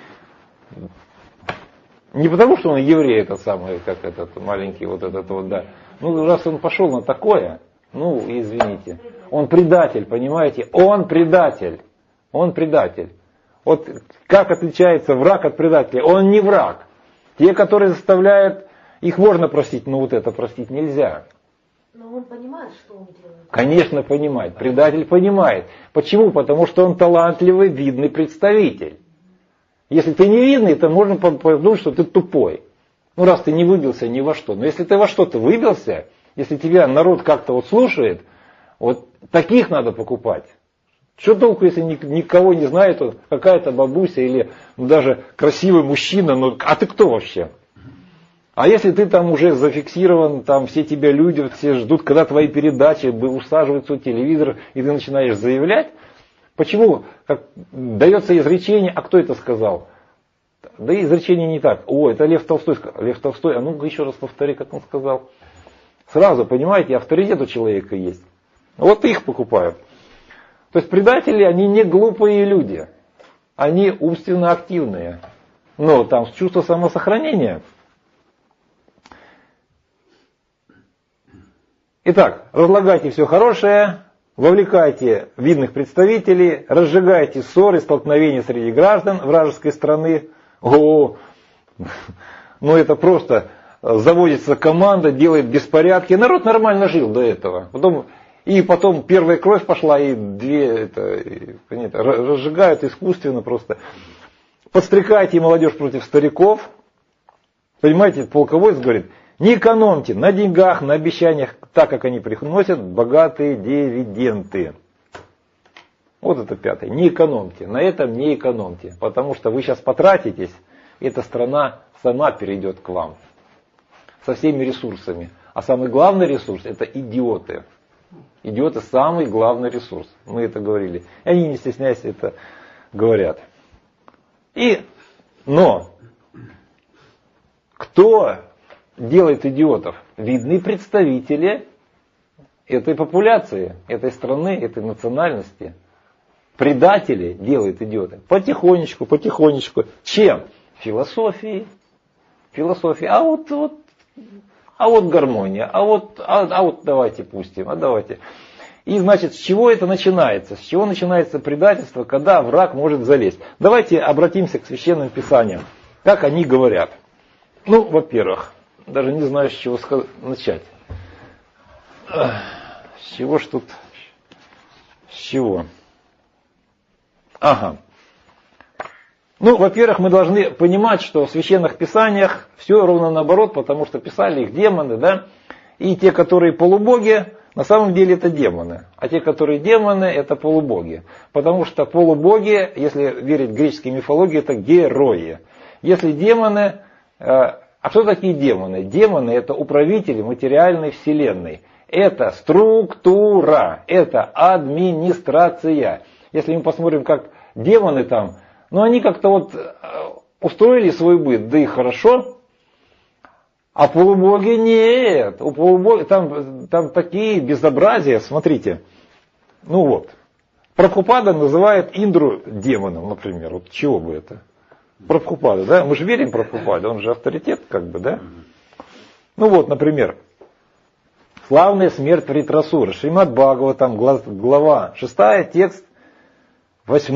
Не потому, что он еврей, этот самый, как этот маленький, вот этот вот, да. Ну, раз он пошел на такое, ну, извините. Он предатель, понимаете? Он предатель. Он предатель. Вот как отличается враг от предателя? Он не враг. Те, которые заставляют, их можно простить, но вот это простить нельзя. Но он понимает, что он делает. Конечно, понимает. Предатель понимает. Почему? Потому что он талантливый, видный представитель. Если ты не видный, то можно подумать, что ты тупой. Ну, раз ты не выбился ни во что. Но если ты во что-то выбился, если тебя народ как-то вот слушает, вот таких надо покупать. Что толку, если никого не знает, вот какая-то бабуся или даже красивый мужчина, ну, а ты кто вообще? А если ты там уже зафиксирован, там все тебя люди, все ждут, когда твои передачи усаживаются у телевизора, и ты начинаешь заявлять, почему? Как дается изречение, а кто это сказал? Да и изречение не так. О, это Лев Толстой сказал. Лев Толстой, а ну-ка еще раз повтори, как он сказал. Сразу, понимаете, авторитет у человека есть. Вот их покупают. То есть предатели, они не глупые люди. Они умственно активные. Но там чувство самосохранения. Итак, разлагайте все хорошее, вовлекайте видных представителей, разжигайте ссоры, столкновения среди граждан вражеской страны. Ну это просто заводится команда, делает беспорядки. Народ нормально жил до этого. Потом первая кровь пошла, и разжигают искусственно просто. Подстрекайте молодежь против стариков. Понимаете, полководец говорит, не экономьте на деньгах, на обещаниях, так как они приносят богатые дивиденды. Вот это пятое. Не экономьте. На этом не экономьте. Потому что вы сейчас потратитесь, эта страна сама перейдет к вам. Со всеми ресурсами. А самый главный ресурс это идиоты. Идиоты самый главный ресурс. Мы это говорили. И они, не стесняясь, это говорят. Но кто делает идиотов? Видные представители этой популяции, этой страны, этой национальности. Предатели делают идиоты. Потихонечку, потихонечку. Чем? Философией. А вот гармония. А вот давайте пустим. Давайте. И значит, с чего это начинается? С чего начинается предательство, когда враг может залезть? Давайте обратимся к священным писаниям. Как они говорят. Ну, во-первых, даже не знаю, с чего начать. С чего ж тут? С чего? Ага. Ну, во-первых, мы должны понимать, что в священных писаниях все ровно наоборот, потому что писали их демоны, да? И те, которые полубоги, на самом деле это демоны. А те, которые демоны, это полубоги. Потому что полубоги, если верить греческой мифологии, это герои. Если демоны... А что такие демоны? Демоны это управители материальной вселенной. Это структура, это администрация. Если мы посмотрим, как демоны там, они как-то вот устроили свой быт, да и хорошо. А полубоги нет. У полубоги там такие безобразия, смотрите. Прабхупада называет Индру демоном, например. Вот чего бы это? Прабхупада, да? Мы же верим в Прабхупаду, он же авторитет, как бы, да? Например, славная смерть Вритрасура, Шримад Бхагаватам, глава 6, текст 8.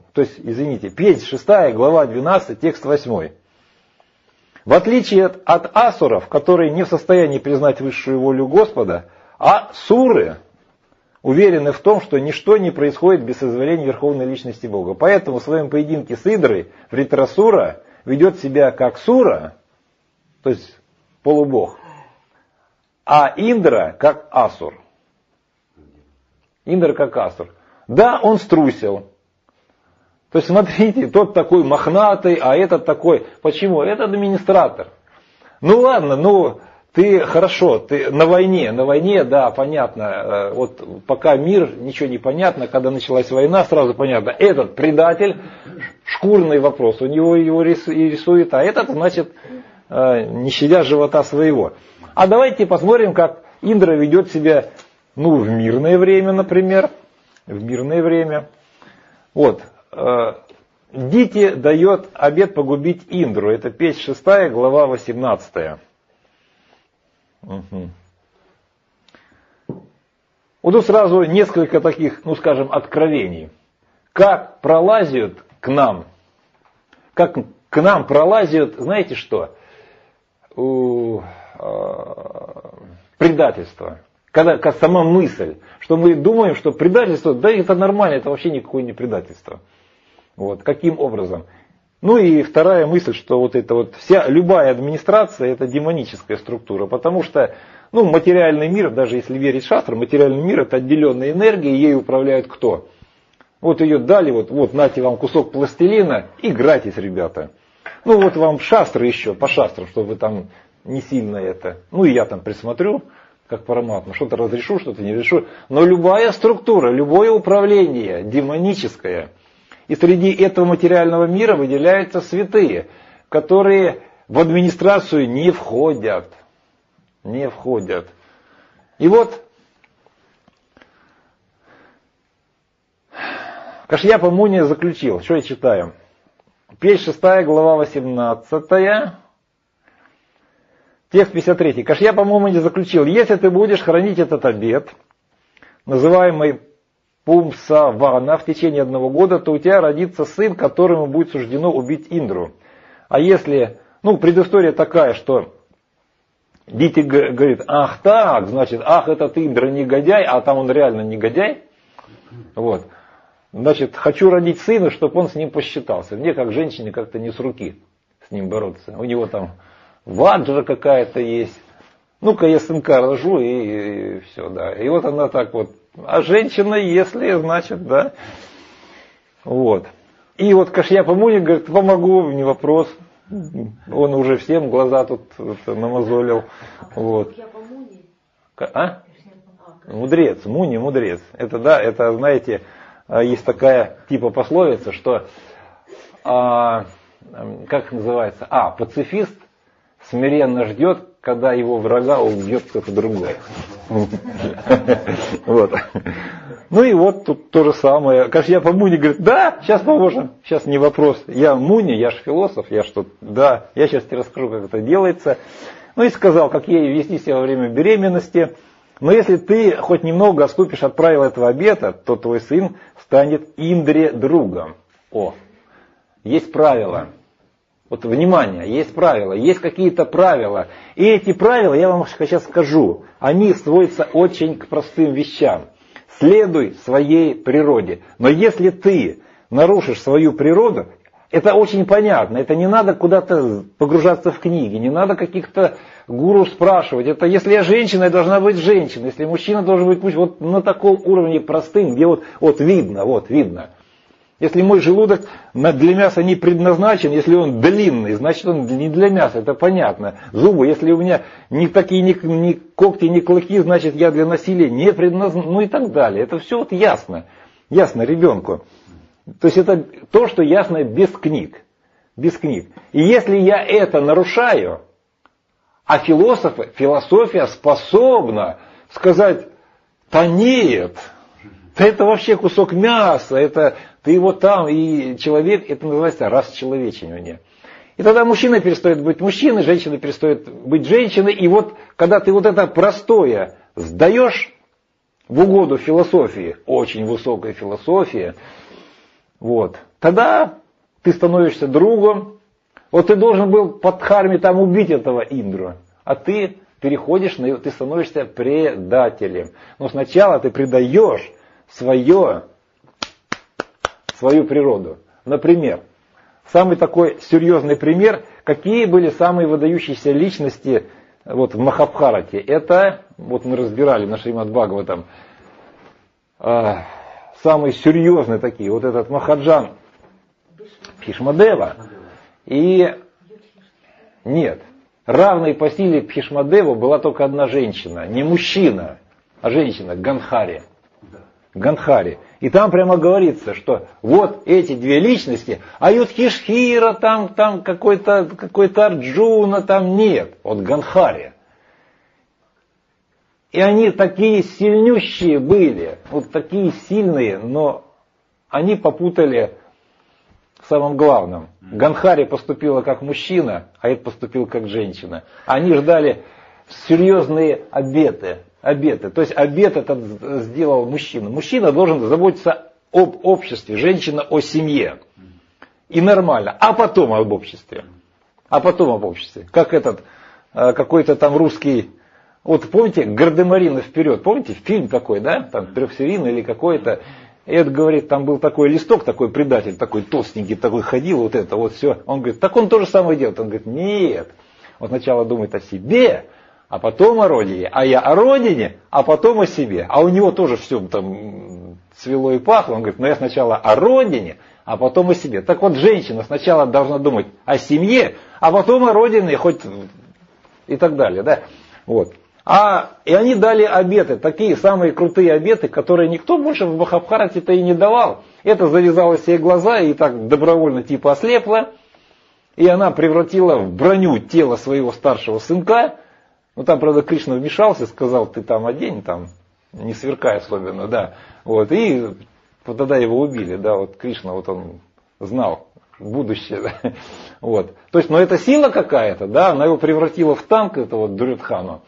то есть, извините, Песнь 6, глава 12, текст 8. В отличие от асуров, которые не в состоянии признать высшую волю Господа, а суры уверены в том, что ничто не происходит без соизволения Верховной Личности Бога. Поэтому в своем поединке с Идрой Вритрасура ведет себя как сура, то есть полубог, а Индра как асур. Индра как асур. Да, он струсил. То есть, смотрите, тот такой мохнатый, а этот такой. Почему? Это администратор. Ну ладно, ты хорошо, ты на войне, да, понятно. Вот пока мир, ничего не понятно, когда началась война, сразу понятно. Этот предатель, шкурный вопрос, у него его рисует, а этот, значит, не щадя живота своего. А давайте посмотрим, как Индра ведет себя, в мирное время, например. В мирное время. Вот. Дити дает обет погубить Индру. Это Песнь 6, глава 18. Угу. Вот тут сразу несколько таких, откровений. Как пролазят к нам, знаете что? Предательство. Когда сама мысль, что мы думаем, что предательство, да это нормально, это вообще никакое не предательство. Вот, каким образом? И вторая мысль, что любая администрация это демоническая структура, потому что материальный мир, даже если верить шастрам, материальный мир это отделенная энергия, ей управляют кто? Вот ее дали, нате вам кусок пластилина, играйтесь, ребята. Вам шастры еще, по шастрам, чтобы вы там не сильно это. И я там присмотрю, как Параматма, что-то разрешу, что-то не решу. Но любая структура, любое управление демоническое. И среди этого материального мира выделяются святые, которые в администрацию не входят. Не входят. И вот Кашьяпа Муни заключил, что я читаю. Песнь 6, глава 18, текст 53. Кашьяпа Муни заключил, если ты будешь хранить этот обет, называемый Пумсавана, в течение 1 года, то у тебя родится сын, которому будет суждено убить Индру. А если, предыстория такая, что Дити говорит, ах так, значит, этот Индра негодяй, а там он реально негодяй. Вот. Значит, хочу родить сына, чтобы он с ним посчитался. Мне, как женщине, как-то не с руки с ним бороться. У него там ваджра какая-то есть. Ну-ка я сынка рожу и все, да. И вот она так вот. А женщина, если, значит, да. Вот. И вот Кашьяпа Муни говорит, помогу, не вопрос. Он уже всем глаза тут намазолил. Вот. А? Мудрец, Муни мудрец. Это да, это, знаете, есть такая типа пословица, что как называется? Пацифист смиренно ждет, когда его врага убьет кто-то другой. Вот. Ну и вот тут то же самое. Кашьяпа Муни говорит, да, сейчас поможем, сейчас не вопрос. Я Муни, я же философ, я сейчас тебе расскажу, как это делается. Ну и сказал, как ей вести себя во время беременности. Но если ты хоть немного отступишь от правил этого обета, то твой сын станет Индре другом. Есть правила. Вот внимание, есть правила, есть какие-то правила. И эти правила, я вам сейчас скажу, они сводятся очень к простым вещам. Следуй своей природе. Но если ты нарушишь свою природу, это очень понятно. Это не надо куда-то погружаться в книги, не надо каких-то гуру спрашивать. Это если я женщина, я должна быть женщиной. Если мужчина должен быть мужчина, вот на таком уровне простым, где вот видно. Если мой желудок для мяса не предназначен, если он длинный, значит он не для мяса, это понятно. Зубы, если у меня не такие ни когти, ни клыки, значит я для насилия не предназначен, ну и так далее. Это все вот ясно. Ясно ребенку. То есть это то, что ясно без книг. Без книг. И если я это нарушаю, а философия способна сказать, да нет, это вообще кусок мяса, это ты его там, и человек, это называется расчеловечивание. И тогда мужчина перестает быть мужчиной, женщина перестает быть женщиной, и вот когда ты вот это простое сдаешь в угоду философии, очень высокой философии, вот, тогда ты становишься другом. Вот ты должен был под Дхарме там убить этого Индру, а ты переходишь на его, ты становишься предателем. Но сначала ты предаешь свою природу. Например, самый такой серьезный пример, какие были самые выдающиеся личности вот, в Махабхарате. Это, вот мы разбирали на Шримад Бхагаватам, самые серьезные такие, вот этот Махаджан Бхишмадева. И нет, равной по силе Бхишмадеву была только одна женщина, не мужчина, а женщина, Ганхари. Ганхари. И там прямо говорится, что вот эти две личности, а Юдхишхира, там какой-то Арджуна, там нет, вот Ганхари. И они такие сильнющие были, вот такие сильные, но они попутали в самом главном. Ганхари поступила как мужчина, а это поступил как женщина. Они ждали серьезные обеты. То есть обет этот сделал мужчина. Мужчина должен заботиться об обществе, женщина о семье. И нормально. А потом об обществе. Как этот какой-то там русский... Вот помните, Гардемарина вперед, помните, фильм такой, да, там трехсерийный или какой-то, и это говорит, там был такой листок, такой предатель, такой толстенький, такой ходил, вот это, вот все. Он говорит, так он то же самое делает. Он говорит, нет, он сначала думает о себе, а потом о родине, а я о родине, а потом о себе. А у него тоже все там цвело и пахло, он говорит, но я сначала о родине, а потом о себе. Так вот, женщина сначала должна думать о семье, а потом о родине, хоть и так далее, да, вот. И они дали обеты, такие самые крутые обеты, которые никто больше в Махабхарате-то и не давал. Это завязало ей глаза и так добровольно типа ослепла. И она превратила в броню тело своего старшего сынка. Ну там, правда, Кришна вмешался, сказал, ты там одень, там, не сверкай особенно, да. Вот, и вот тогда его убили, да, вот Кришна, вот он знал будущее. Да. Вот. То есть, но это сила какая-то, да, она его превратила в танк, этого Дурьодхану.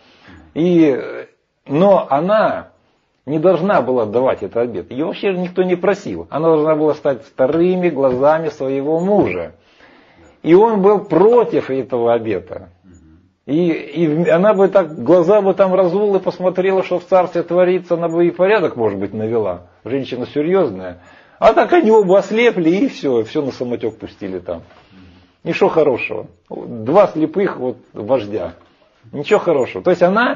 Но она не должна была давать этот обет. Ее вообще никто не просил. Она должна была стать вторыми глазами своего мужа. И он был против этого обета. И она бы так, глаза бы там разула, посмотрела, что в царстве творится, она бы и порядок, может быть, навела. Женщина серьезная. А так они оба ослепли, и все на самотек пустили там. Ничего хорошего. Два слепых вот вождя. Ничего хорошего. То есть она,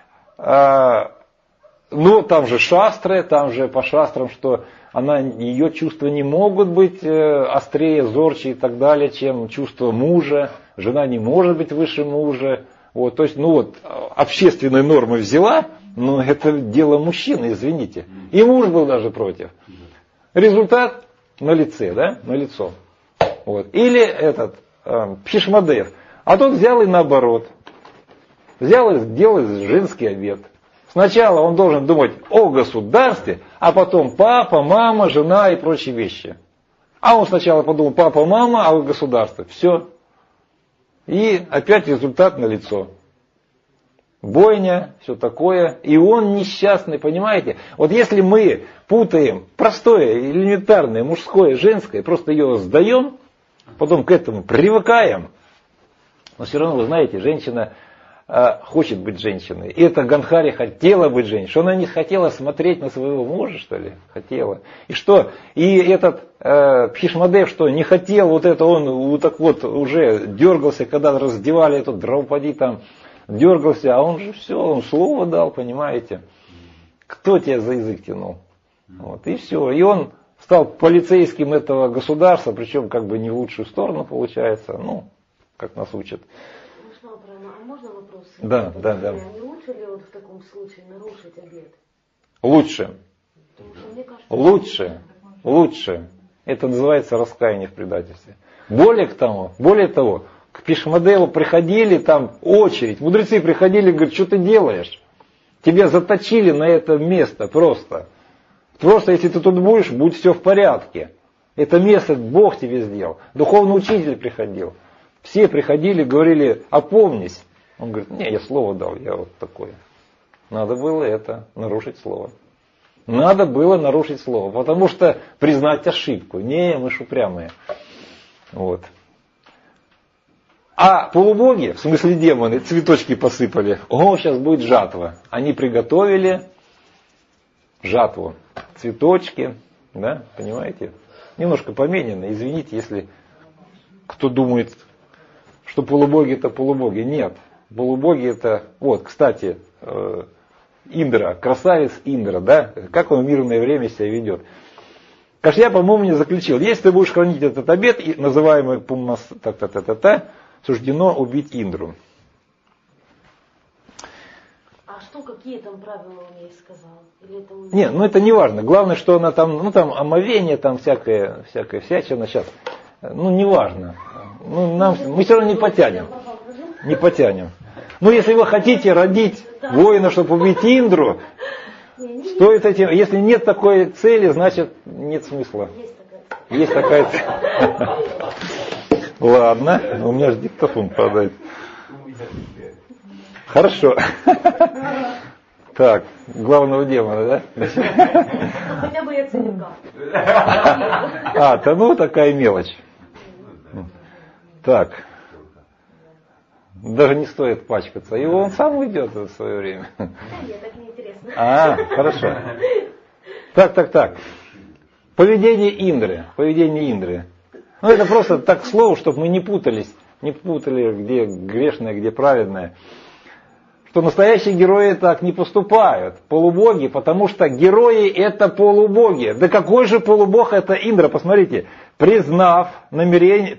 ну там же шастры, там же по шастрам, что ее чувства не могут быть острее, зорче и так далее, чем чувство мужа. Жена не может быть выше мужа. Вот, то есть, ну вот, общественные нормы взяла, но это дело мужчины, извините. И муж был даже против. Результат на лице, да, на лицо. Вот. Или этот Бхишмадев. А тот взял и наоборот. Взял и сделал женский обет. Сначала он должен думать о государстве, а потом папа, мама, жена и прочие вещи. А он сначала подумал папа, мама, а государство. Все. И опять результат налицо. Бойня, все такое. И он несчастный, понимаете? Вот если мы путаем простое, элементарное, мужское, женское, просто ее сдаем, потом к этому привыкаем, но все равно, вы знаете, женщина хочет быть женщиной. И эта Ганхари хотела быть женщиной. Что она не хотела смотреть на своего мужа, что ли? Хотела. И что? И этот Бхишмадев, что не хотел вот это, он вот так вот уже дергался, когда раздевали эту Драупади, там дергался, а он же все, он слово дал, понимаете? Кто тебя за язык тянул? Вот, и все. И он стал полицейским этого государства, причем как бы не в лучшую сторону получается, ну, как нас учат. А можно вопрос? Да. Не лучше ли вот в таком случае нарушить обет? Лучше. Мне кажется, Лучше. Это называется раскаяние в предательстве. Более того, к Бхишмадеву приходили там очередь, мудрецы приходили и говорят, что ты делаешь? Тебя заточили на это место просто. Просто если ты тут будешь, будет все в порядке. Это место Бог тебе сделал. Духовный учитель приходил. Все приходили, говорили, опомнись. Он говорит, не, я слово дал, я вот такой. Надо было это, нарушить слово. Надо было нарушить слово, потому что признать ошибку. Не, мы ж упрямые. Вот. А полубоги, в смысле демоны, цветочки посыпали. О, сейчас будет жатва. Они приготовили жатву. Цветочки, да, понимаете? Немножко поменено. Извините, если кто думает, что полубоги это полубоги. Нет. Полубоги это... Вот, кстати, Индра, красавец Индра, да? Как он в мирное время себя ведет. Кашья, по-моему, не заключил. Если ты будешь хранить этот обет, называемый пумас, суждено убить Индру. А что, какие там правила он ей сказал? Или это он... Нет, ну это не важно. Главное, что она там, ну там омовение, там всякая всячина сейчас. Ну не важно. Ну, мы все равно не потянем. Не потянем. Ну если вы хотите родить воина, чтобы убить Индру, стоит этим. Если нет такой цели, значит нет смысла. Есть такая цель. Ладно, у меня же диктофон падает. Хорошо. Так, главного демона, да? Хотя бы я целика. Ну такая мелочь. Так. Даже не стоит пачкаться. Его он сам уйдет в свое время. Нет, так неинтересно. Хорошо. Так. Поведение Индры. Ну это просто так к слову, чтобы мы не путали, где грешное, где праведное. Что настоящие герои так не поступают, полубоги, потому что герои это полубоги. Да какой же полубог это Индра? Посмотрите, прознав о намерении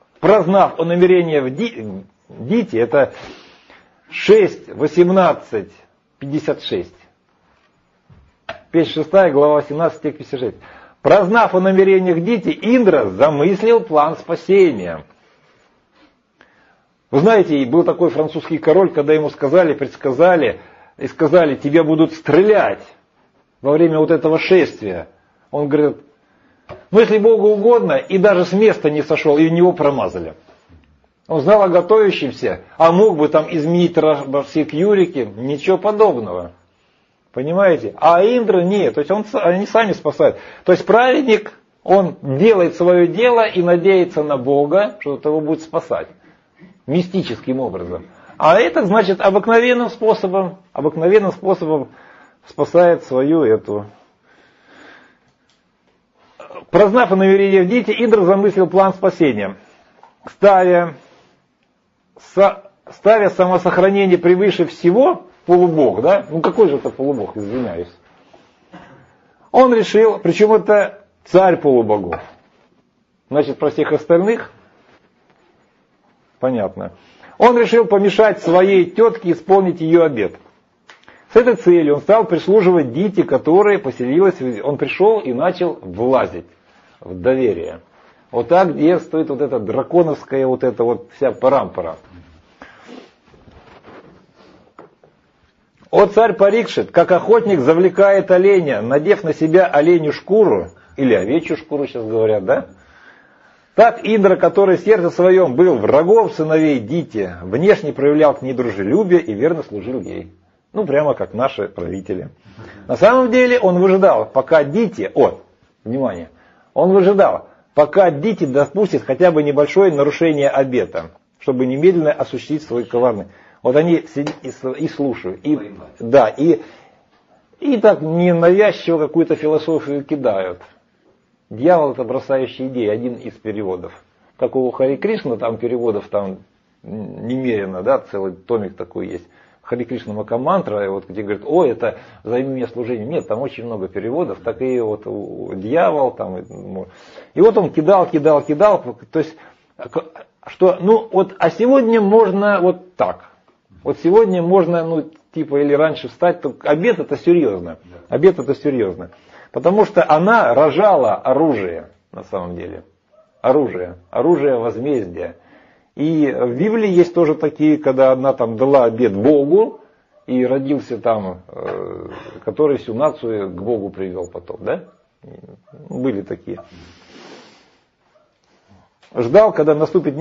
в Дите, это 6, 18, 56. Печь 6, глава 17, стих 56. Прознав о намерениях Дити, Индра замыслил план спасения. Вы знаете, был такой французский король, когда ему предсказали, и сказали, тебя будут стрелять во время вот этого шествия. Он говорит, ну если Богу угодно, и даже с места не сошел, и в него промазали. Он знал о готовящемся, а мог бы там изменить секьюрити, ничего подобного. Понимаете? А Индра нет, то есть они сами спасают. То есть праведник, он делает свое дело и надеется на Бога, что его будет спасать. Мистическим образом. А это значит обыкновенным способом спасает свою эту. Прознав о намерениях Дити, Индра замыслил план спасения. Ставя самосохранение превыше всего, полубог, да? Ну какой же это полубог, извиняюсь. Он решил, причем это царь полубогов. Значит, про всех остальных понятно. Он решил помешать своей тетке исполнить ее обет. С этой целью он стал прислуживать Дите, которая поселилась, он пришел и начал влазить в доверие. Вот так действует вот эта драконовская вот эта вот вся парампара. О царь Парикшит, как охотник завлекает оленя, надев на себя оленью шкуру, или овечью шкуру сейчас говорят, да? Так Индра, который в сердце своем был врагом сыновей Дити, внешне проявлял к ней дружелюбие и верно служил ей. Ну, прямо как наши правители. На самом деле он выжидал, пока Дити, пока Дити допустит хотя бы небольшое нарушение обета, чтобы немедленно осуществить свой коварный. Вот они сидят и слушают. И так ненавязчиво какую-то философию кидают. Дьявол — это бросающий идеи, один из переводов. Как у Хари Кришна, там переводов там немерено, да, целый томик такой есть. Хари Кришна Макамантра, вот, где говорят, это займи меня служением. Нет, там очень много переводов, так и вот дьявол там. И вот он кидал. То есть, а сегодня можно вот так. Вот сегодня можно, или раньше встать, то обет это серьезно. Потому что она рожала оружие, на самом деле. Оружие возмездия. И в Библии есть тоже такие, когда она там дала обет Богу, и родился там, который всю нацию к Богу привел потом, да? Были такие. Ждал, когда наступит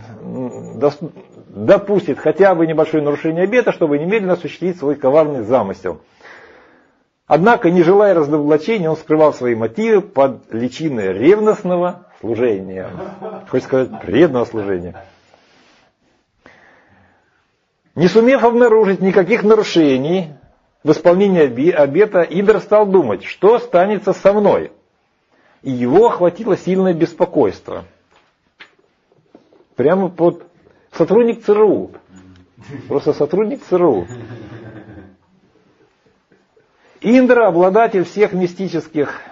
допустит хотя бы небольшое нарушение обета, чтобы немедленно осуществить свой коварный замысел. Однако, не желая разоблачения, он скрывал свои мотивы под личиной ревностного служения. Хочется сказать, преданного служения. Не сумев обнаружить никаких нарушений в исполнении обета, Индра стал думать, что станется со мной. И его охватило сильное беспокойство. Прямо под сотрудник ЦРУ. Просто сотрудник ЦРУ. Индра, обладатель всех мистических...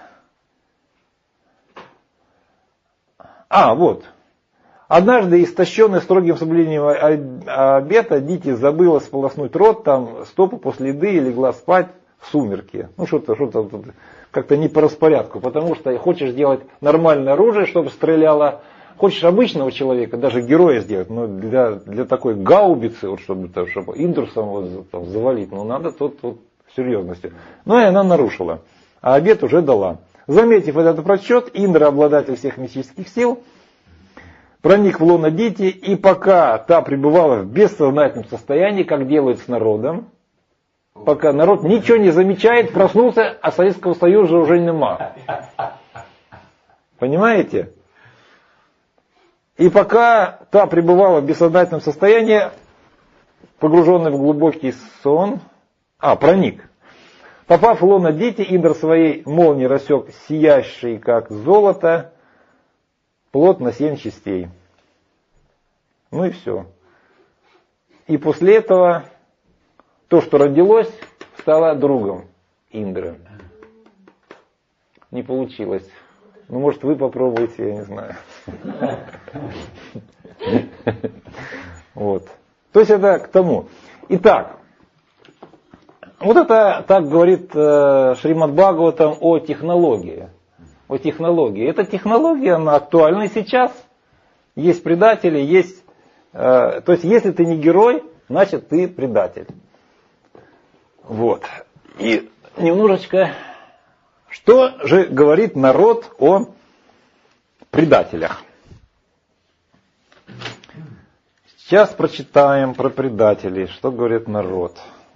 Вот. Однажды, истощенный строгим соблюдением обета, Дити забыла сполоснуть рот, там, стопы после еды и легла спать в сумерки. Что-то как-то не по распорядку, потому что хочешь сделать нормальное оружие, чтобы стреляло, хочешь обычного человека, даже героя сделать, но для такой гаубицы, чтобы Индрусом завалить, надо тут серьезностью. И она нарушила, а обет уже дала. Заметив этот просчет, Индра, обладатель всех мистических сил, проник в лоно Дити, и пока та пребывала в бессознательном состоянии, как делают с народом, пока народ ничего не замечает, проснулся, а Советского Союза уже нема. Понимаете? И пока та пребывала в бессознательном состоянии, погруженный в глубокий сон, проник. Попав в лоно Дити, Индра своей молнией рассек сияющий, как золото, плод на 7 частей. И все. И после этого то, что родилось, стало другом Индры. Не получилось. Может, вы попробуете, я не знаю. То есть это к тому. Итак, это так говорит Шримад Бхагаватам о технологии. Эта технология, она актуальна и сейчас. Есть предатели, есть... То есть, если ты не герой, значит, ты предатель. И немножечко... Что же говорит народ о предателях? Сейчас прочитаем про предателей. Что говорит народ?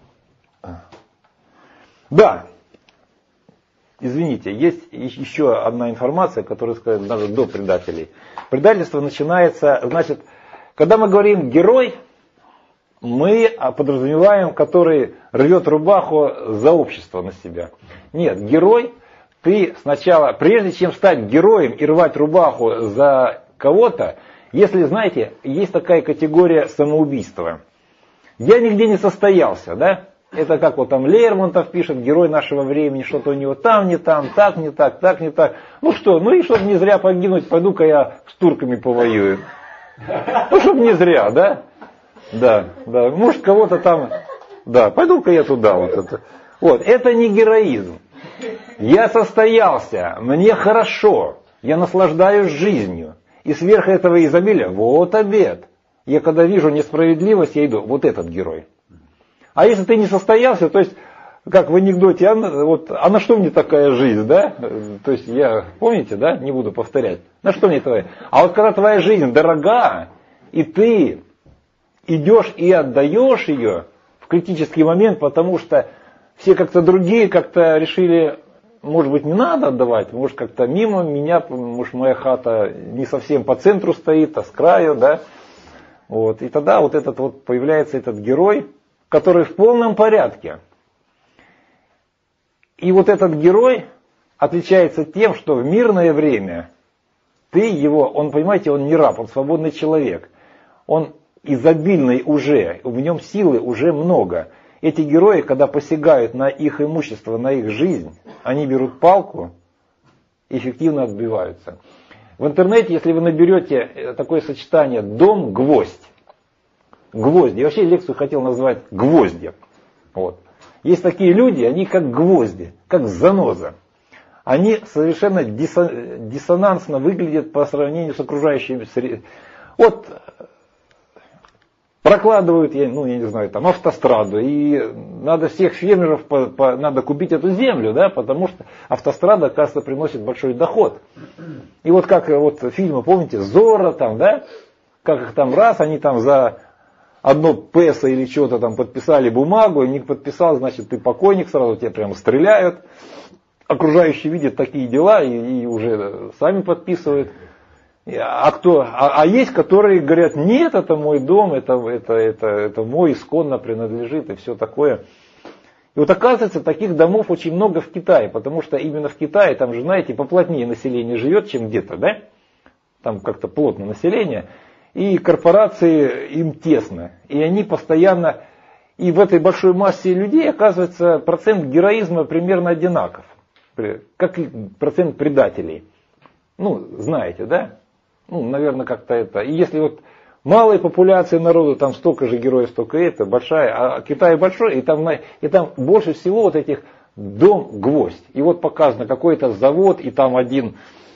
Да. Извините, есть еще одна информация, которую сказать надо до предателей. Предательство начинается, когда мы говорим «герой», мы подразумеваем, который рвет рубаху за общество на себя. Нет, герой, ты сначала, прежде чем стать героем и рвать рубаху за кого-то, если, знаете, есть такая категория самоубийства. Я нигде не состоялся, да? Это как Лермонтов пишет, герой нашего времени, что-то у него там не там, так не так, так не так. И чтобы не зря погибнуть, пойду-ка я с турками повоюю. Чтобы не зря, да? Да. Может, кого-то там, пойду-ка я туда. Это не героизм. Я состоялся, мне хорошо, я наслаждаюсь жизнью. И сверх этого изобилия, обет. Я когда вижу несправедливость, я иду, этот герой. А если ты не состоялся, то есть, как в анекдоте, а на что мне такая жизнь, да? То есть, помните, да, не буду повторять, на что мне твоя? А когда твоя жизнь дорога, и ты идешь и отдаешь ее в критический момент, потому что все как-то другие как-то решили, может быть, не надо отдавать, может, как-то мимо меня, может, моя хата не совсем по центру стоит, а с краю, да? И тогда появляется этот герой, который в полном порядке. И этот герой отличается тем, что в мирное время он, понимаете, он не раб, он свободный человек. Он изобильный уже, в нем силы уже много. Эти герои, когда посягают на их имущество, на их жизнь, они берут палку и эффективно отбиваются. В интернете, если вы наберете такое сочетание «дом-гвоздь», гвозди. Я вообще лекцию хотел назвать «Гвозди». Есть такие люди, они как гвозди, как заноза. Они совершенно диссонансно выглядят по сравнению с окружающей средой. Прокладывают, я не знаю, автостраду, и надо всех фермеров, надо купить эту землю, да, потому что автострада, оказывается, приносит большой доход. И как фильмы, помните, Зорро, да, как их раз, они за одно песо или что-то там подписали бумагу, и не подписал, значит, ты покойник, сразу тебя прямо стреляют. Окружающие видят такие дела и уже сами подписывают. А есть, которые говорят, нет, это мой дом, это мой, исконно принадлежит и все такое. И вот оказывается, таких домов очень много в Китае, потому что именно в Китае, там же, знаете, поплотнее население живет, чем где-то, да? Там как-то плотно население, и корпорации им тесно. И они постоянно, и в этой большой массе людей, оказывается, процент героизма примерно одинаков, как и процент предателей. Ну, знаете, да? Ну, наверное, как-то это. И если вот малая популяция народу, там столько же героев, столько это, большая, а Китай большой, и там больше всего вот этих дом-гвоздь. И вот показано какой-то завод, и там один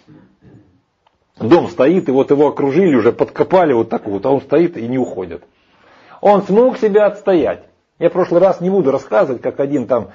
дом стоит, и вот его окружили, уже подкопали вот так вот, а он стоит и не уходит. Он смог себя отстоять. Я в прошлый раз не буду рассказывать, как один там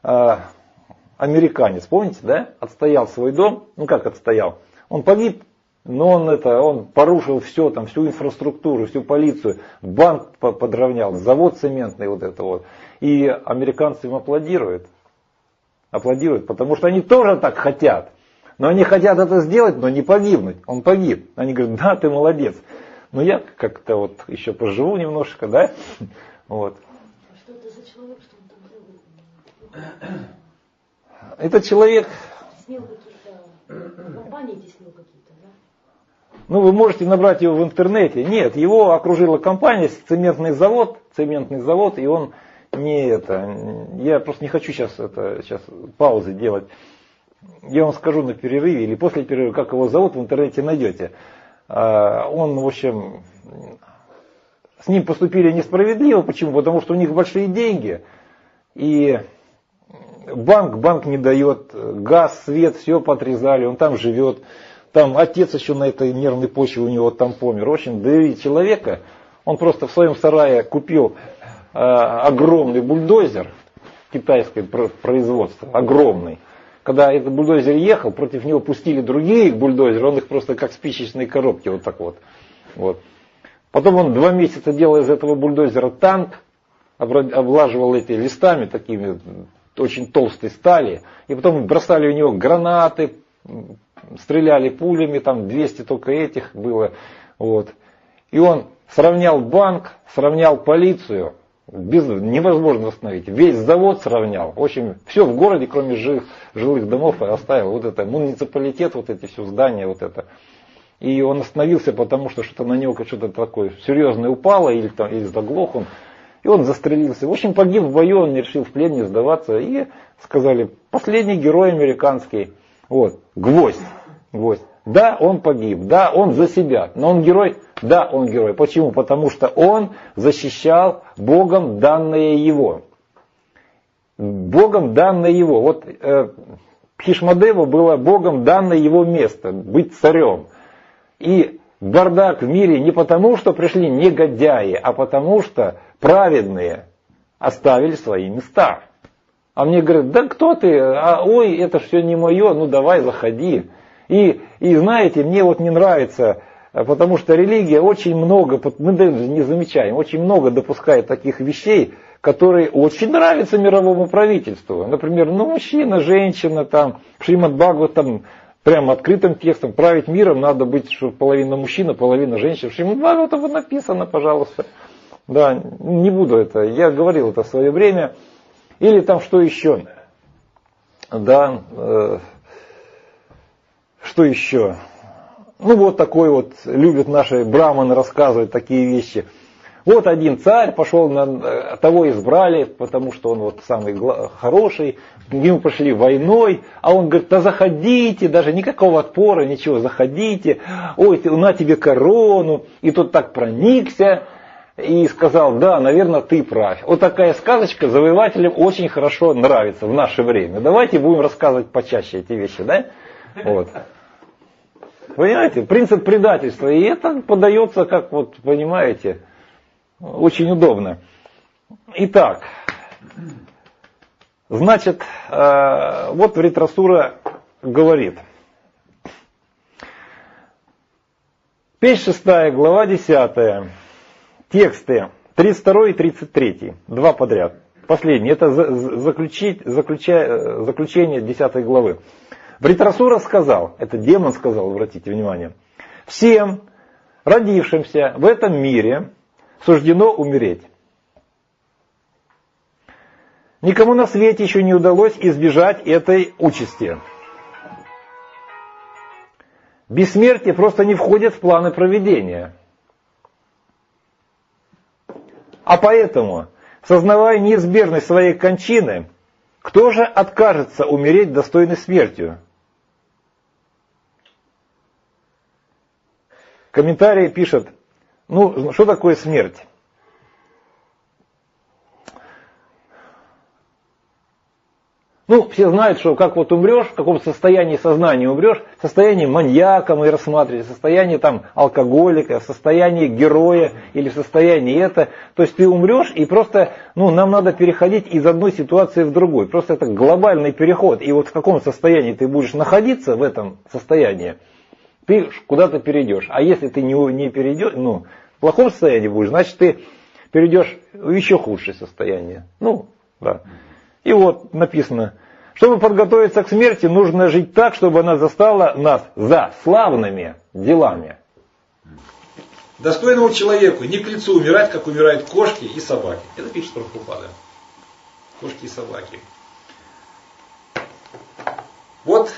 американец, помните, да, отстоял свой дом. Ну как отстоял? Он погиб. Но он порушил все, там, всю инфраструктуру, всю полицию, банк подровнял, завод цементный вот это вот. И американцы им аплодируют. Аплодируют, потому что они тоже так хотят. Но они хотят это сделать, но не погибнуть. Он погиб. Они говорят, да, ты молодец. Но я как-то вот еще поживу немножко, да? Вот. Что это за человек, что он там делает? Этот человек... Снял какие-то, компании эти снял какие-то, да? Ну, вы можете набрать его в интернете. Нет, его окружила компания, цементный завод, и он не это. Я просто не хочу сейчас паузы делать. Я вам скажу на перерыве или после перерыва, как его зовут, в интернете найдете. Он, в общем, с ним поступили несправедливо. Почему? Потому что у них большие деньги. И банк не дает, газ, свет, все поотрезали, он там живет. Там отец еще на этой нервной почве у него там помер. В общем, довели человека. Он просто в своем сарае купил огромный бульдозер китайское производство, огромный. Когда этот бульдозер ехал, против него пустили другие бульдозеры, он их просто как спичечные коробки вот так вот. Потом он 2 месяца делал из этого бульдозера танк, облаживал эти листами такими очень толстой стали, и потом бросали у него гранаты, стреляли пулями, там 200 только этих было. Вот. И он сравнял банк, сравнял полицию, невозможно остановить. Весь завод сравнял. В общем, все в городе, кроме жилых домов, оставил. Вот это муниципалитет, вот эти все здания, вот это. И он остановился, потому что что-то на него что-то такое серьезное упало, или заглох он. И он застрелился. В общем, погиб в бою, он не решил в плен не сдаваться. И сказали, последний герой американский. Вот, гвоздь. Да, он погиб, да, он за себя, но он герой, да, он герой. Почему? Потому что он защищал Богом данное его. Богом данное его. Вот Бхишмадеву было Богом данное его место, быть царем. И бардак в мире не потому, что пришли негодяи, а потому что праведные оставили свои места. А мне говорят, да кто ты, ой, это все не мое, ну давай заходи. И знаете, мне вот не нравится, потому что религия очень много, мы даже не замечаем, очень много допускает таких вещей, которые очень нравятся мировому правительству. Например, мужчина, женщина, там, Шримад Бхагават, там, прямо открытым текстом, править миром надо быть, что половина мужчина, половина женщина. В Шримад Бхагаватам написано, пожалуйста. Да, не буду это, я говорил это в свое время. Или там что еще? Да, что еще? Ну вот такой вот, любят наши браманы рассказывать такие вещи. Вот один царь пошел, того избрали, потому что он вот самый хороший, к нему пошли войной, а он говорит, да заходите, даже никакого отпора, ничего, заходите, ой, на тебе корону, и тот так проникся, и сказал, да, наверное, ты прав. Вот такая сказочка завоевателям очень хорошо нравится в наше время. Давайте будем рассказывать почаще эти вещи, да? Вот. Понимаете, принцип предательства. И это подается, как вот, понимаете, очень удобно. Итак, значит, вот Вритрасура говорит. Печь 6, глава 10. Тексты 32 и 33. Два подряд. Последний. Это заключение 10 главы. Вритрасура сказал, это демон сказал, обратите внимание, всем родившимся в этом мире суждено умереть. Никому на свете еще не удалось избежать этой участи. Бессмертие просто не входит в планы провидения. А поэтому, сознавая неизбежность своей кончины, кто же откажется умереть достойной смертью? Комментарий пишет, что такое смерть? Все знают, что как вот умрешь, в каком состоянии сознания умрешь, в состоянии маньяка мы рассматривали, в состоянии алкоголика, в состоянии героя или в состоянии это. То есть ты умрешь и просто, нам надо переходить из одной ситуации в другую. Просто это глобальный переход. И вот в каком состоянии ты будешь находиться в этом состоянии, ты куда-то перейдешь. А если ты не перейдешь, в плохом состоянии будешь, значит ты перейдешь в еще худшее состояние. Да. И вот написано, чтобы подготовиться к смерти, нужно жить так, чтобы она застала нас за славными делами. Достойному человеку не к лицу умирать, как умирают кошки и собаки. Это пишет Прабхупада. Кошки и собаки. Вот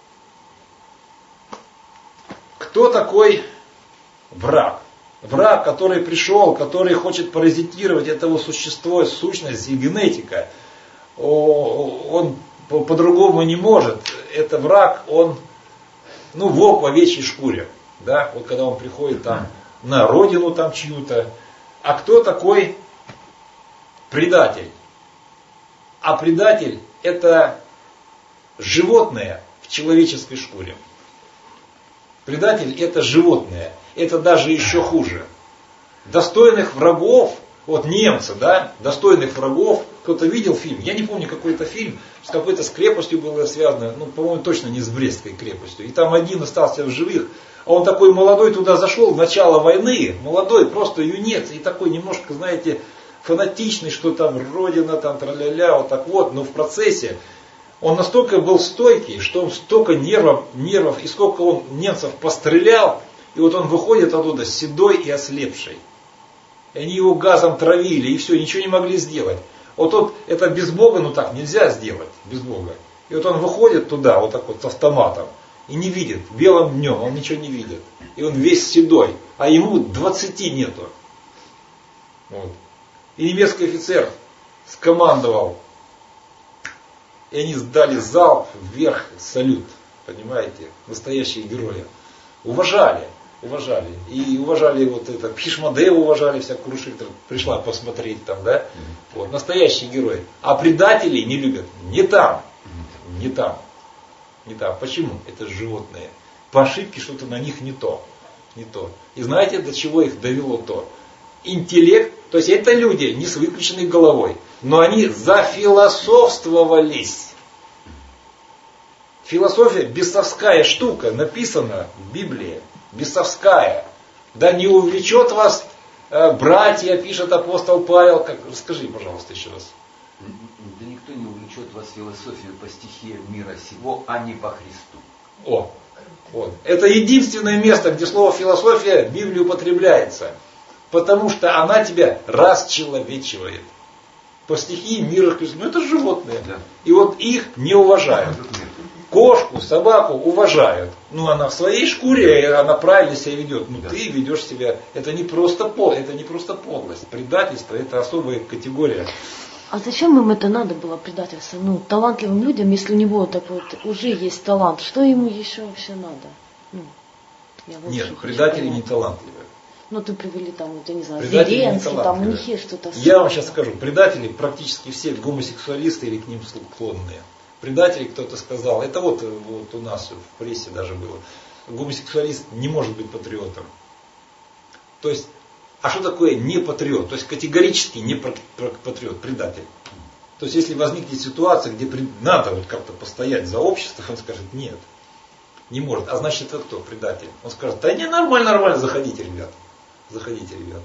кто такой враг? Враг, который пришел, который хочет паразитировать этого существо, сущность и генетика. Он по-другому не может. Это враг, он, волк в овечьей шкуре. Да? Вот когда он приходит на родину чью-то. А кто такой предатель? А предатель это животное в человеческой шкуре. Предатель это животное. Это даже еще хуже. Достойных врагов, вот немцы, достойных врагов, кто-то видел фильм, я не помню, какой-то фильм, с какой-то с крепостью было связано, по-моему, точно не с Брестской крепостью. И там один остался в живых, а он такой молодой туда зашел, в начало войны, молодой, просто юнец, и такой немножко, знаете, фанатичный, что там родина, тра-ля-ля, вот так вот, но в процессе он настолько был стойкий, что он столько нервов, и сколько он немцев пострелял, и вот он выходит оттуда седой и ослепший. И они его газом травили, и все, ничего не могли сделать. Вот это без Бога, так нельзя сделать, без Бога. И вот он выходит туда, вот так вот с автоматом, и не видит, белым днем он ничего не видит. И он весь седой, а ему 20 нету. Вот. И немецкий офицер скомандовал, и они сдали залп вверх, салют, понимаете, настоящие герои. Уважали. И уважали Бхишмадева уважали, вся Курушитра пришла посмотреть Вот, настоящие герои. А предателей не любят не там. Почему? Это животные. По ошибке что-то на них не то. И знаете, до чего их довело то? Интеллект, то есть это люди не с выключенной головой, но они зафилософствовались. Философия бесовская штука, написана в Библии. Бесовская. Да не увлечет вас братья, пишет апостол Павел. Расскажи, пожалуйста, еще раз. Да никто не увлечет вас философию по стихиям мира сего, а не по Христу. Вот. Это единственное место, где слово философия в Библии употребляется. Потому что она тебя расчеловечивает. По стихии мира Христу. Это животные. Да. И вот их не уважают. Кошку, собаку уважают. Она в своей шкуре, она правильно себя ведет. Ты ведешь себя. Это не просто подлость. Предательство это особая категория. А зачем им это надо было, предательство? Талантливым людям, если у него уже есть талант, что ему еще вообще надо? Нет, предатели не талантливые. Ты привели я не знаю, Зеленский, у них есть что-то. Я вам сейчас скажу, предатели практически все гомосексуалисты или к ним склонные. Предатели, кто-то сказал, это вот у нас в прессе даже было, гомосексуалист не может быть патриотом. То есть, а что такое не патриот? То есть категорически не патриот, предатель. То есть если возникнет ситуация, где надо как-то постоять за общество, он скажет нет, не может. А значит это кто? Предатель. Он скажет, да не, нормально, заходите, ребята.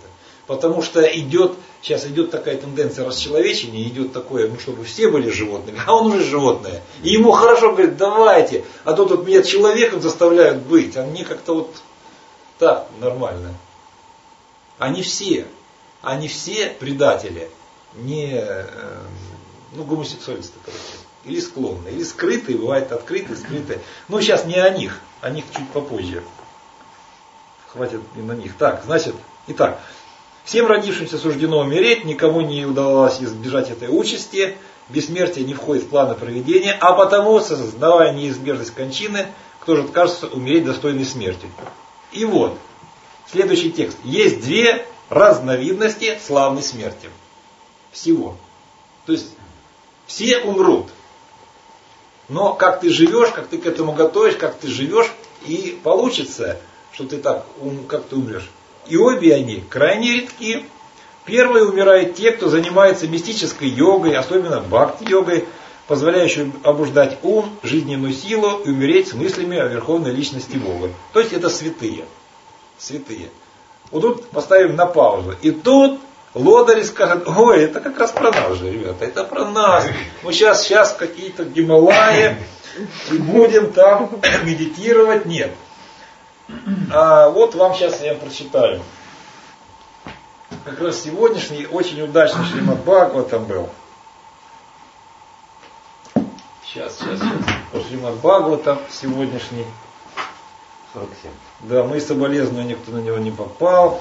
Потому что сейчас идет такая тенденция расчеловечения, идет такое, чтобы все были животными, а он уже животное. И ему хорошо, говорит, давайте, а то тут меня человеком заставляют быть, а мне как-то вот так нормально. Они все предатели, не гомосексуалисты, короче. Или склонные, или скрытые, бывает открытые, скрытые. Но сейчас не о них чуть попозже. Хватит и на них. Так, значит, итак. Всем родившимся суждено умереть, никому не удалось избежать этой участи, бессмертие не входит в планы провидения, а потому, сознавая неизбежность кончины, кто же откажется умереть достойной смерти. И вот, следующий текст. Есть две разновидности славной смерти. Всего. То есть, все умрут. Но как ты живешь, как ты к этому готовишь, как ты живешь, и получится, что ты так, как ты умрешь. И обе они крайне редки. Первые умирают те, кто занимается мистической йогой, особенно бхакти-йогой, позволяющей обуздать ум, жизненную силу и умереть с мыслями о верховной личности Бога. То есть это святые. Святые. Вот тут поставим на паузу. И тут лодыри скажут, ой, это как раз про нас же, ребята, это про нас. Мы сейчас какие-то Гималаи, и будем там медитировать. Нет. А вот вам сейчас я прочитаю. Как раз сегодняшний очень удачный Шримад Бхагаватам был. Сейчас. Шримад Бхагаватам сегодняшний. 47. Да, мои соболезнования, никто на него не попал.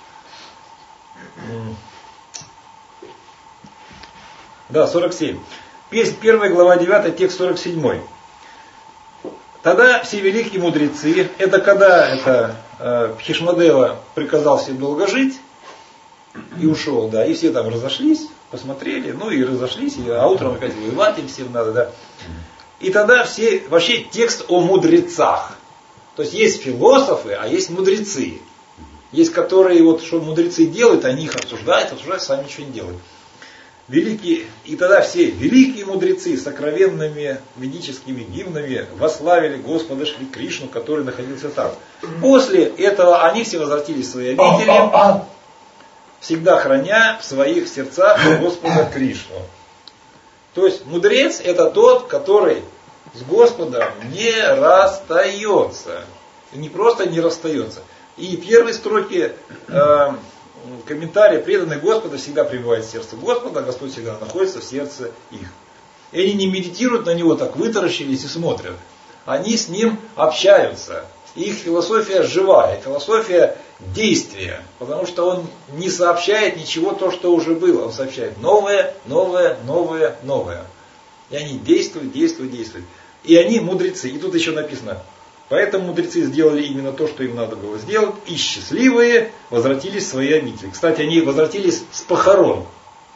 Да, 47. Песнь 1 глава 9, текст 47. Тогда все великие мудрецы, это когда Бхишмадева приказал всем долго жить и ушел, да, и все там разошлись, посмотрели, и разошлись, а утром опять воевать им всем надо, да. И тогда вообще текст о мудрецах. То есть философы, а есть мудрецы. Есть которые, что мудрецы делают, они их обсуждают, сами ничего не делают. И тогда все великие мудрецы с сокровенными ведическими гимнами восславили Господа Шри Кришну, который находился там. После этого они все возвратились в свои обители, всегда храня в своих сердцах Господа Кришну. То есть мудрец это тот, который с Господом не расстается. И не просто не расстается. И первые строки комментария: преданные Господа всегда пребывают в сердце Господа, а Господь всегда находится в сердце их. И они не медитируют на Него, так вытаращились и смотрят. Они с Ним общаются. Их философия живая, философия действия. Потому что Он не сообщает ничего то, что уже было. Он сообщает новое, новое, новое, новое. И они действуют. И они мудрецы. И тут еще написано: поэтому мудрецы сделали именно то, что им надо было сделать, и счастливые возвратились в свои обители. Кстати, они возвратились с похорон.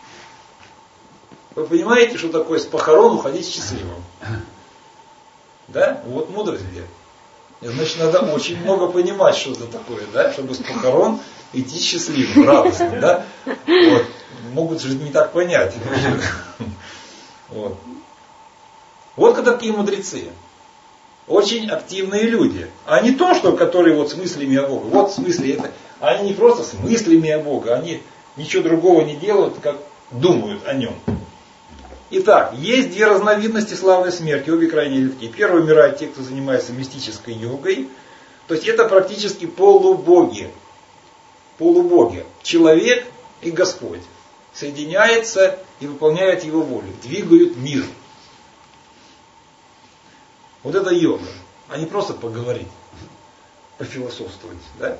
Вы понимаете, что такое с похорон уходить счастливым? Да? Вот мудрость где. Значит, надо очень много понимать, что это такое, да? Чтобы с похорон идти счастливым, радостным. Да? Вот. Могут же не так понять. Вот такие мудрецы. Очень активные люди. А не то, которые с мыслями о Боге. Вот в смысле это. Они не просто с мыслями о Боге. Они ничего другого не делают, как думают о Нем. Итак, есть две разновидности славной смерти, обе крайне редки. Первые умирают те, кто занимается мистической йогой. То есть это практически полубоги. Полубоги. Человек и Господь соединяются и выполняют Его волю. Двигают мир. Вот это йога. А не просто поговорить, пофилософствовать. Да?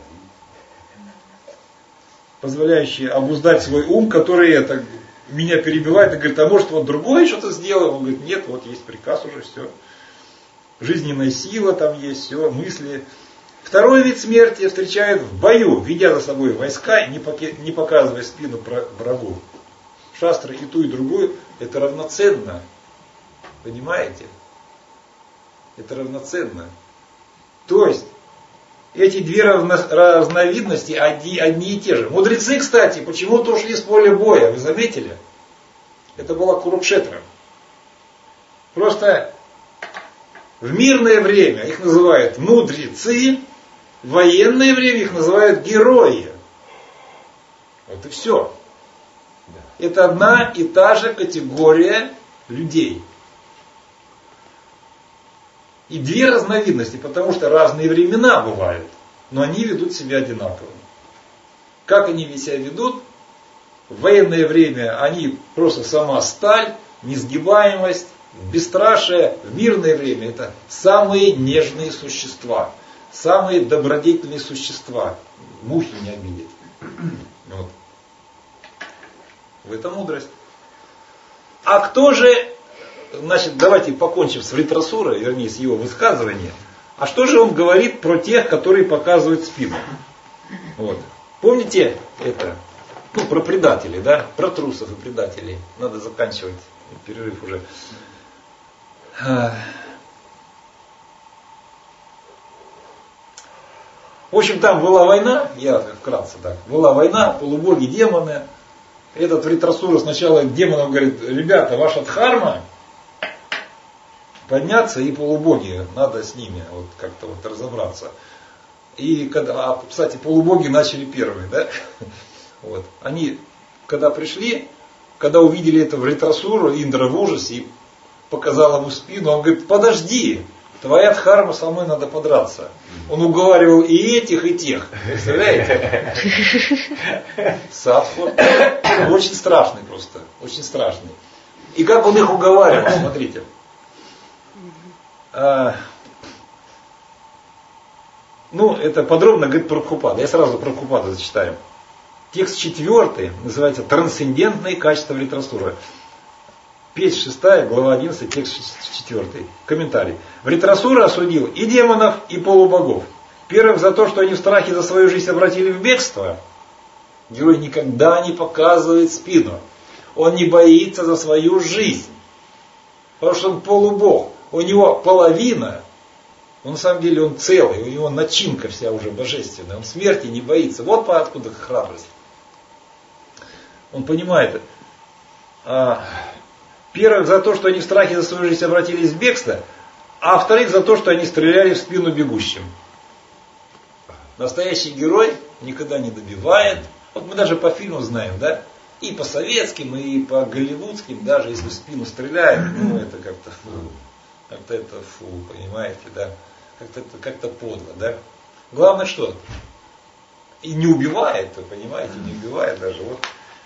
Позволяющие обуздать свой ум, который меня перебивает и говорит: а может вот другое что-то сделаем? Он говорит: нет, вот есть приказ уже, все. Жизненная сила там есть, все, мысли. Второй вид смерти встречают в бою, ведя за собой войска, не показывая спину врагу. Шастры и ту, и другую, это равноценно. Понимаете? Это равноценно. То есть, эти две разновидности одни и те же. Мудрецы, кстати, почему-то ушли с поля боя, вы заметили? Это была Курукшетра. Просто в мирное время их называют мудрецы, в военное время их называют герои. Вот и все. Это одна и та же категория людей. И две разновидности, потому что разные времена бывают, но они ведут себя одинаково. Как они себя ведут? В военное время они просто сама сталь, несгибаемость, бесстрашие. В мирное время это самые нежные существа, самые добродетельные существа. Мухи не обидят. Вот. В этом мудрость. А кто же, значит, давайте покончим с ритрасурой, вернее, с его высказыванием. А что же он говорит про тех, которые показывают спину? Вот. Помните это? Ну, про предателей, да? Про трусов и предателей. Надо заканчивать. Перерыв уже. В общем, там была война, я вкратце так, была война, полубоги, демоны. Этот Вритрасура сначала демонам говорит: ребята, ваша дхарма подняться и полубоги, надо с ними вот как-то вот разобраться. И когда, кстати, полубоги начали первые, да? Вот. Они, когда пришли, когда увидели это Вритрасуру, Индра в ужасе и показал ему спину, он говорит: подожди, твоя дхарма, со мной надо подраться. Он уговаривал и этих, и тех. Представляете? Садху. Очень страшный просто. Очень страшный. И как он их уговаривал, смотрите. Ну, это подробно говорит Прабхупада. Я сразу Прабхупада зачитаю. Текст 4 называется «Трансцендентные качества Вритрасуры». Печь 6, глава 11, текст 4. Комментарий. Вритрасура осудил и демонов, и полубогов. Первых за то, что они в страхе за свою жизнь обратили в бегство. Герой никогда не показывает спину. Он не боится за свою жизнь. Потому что он полубог. У него половина, но на самом деле он целый, у него начинка вся уже божественная. Он смерти не боится. Вот откуда храбрость. Он понимает. Первых за то, что они в страхе за свою жизнь обратились в бегство, а вторых за то, что они стреляли в спину бегущим. Настоящий герой никогда не добивает. Вот мы даже по фильму знаем, да? И по советским, и по голливудским, даже если в спину стреляют, ну это как-то фу. Как-то это фу, понимаете, да? Как-то подло, да? Главное что? И не убивает, вы понимаете, не убивает даже. Вот.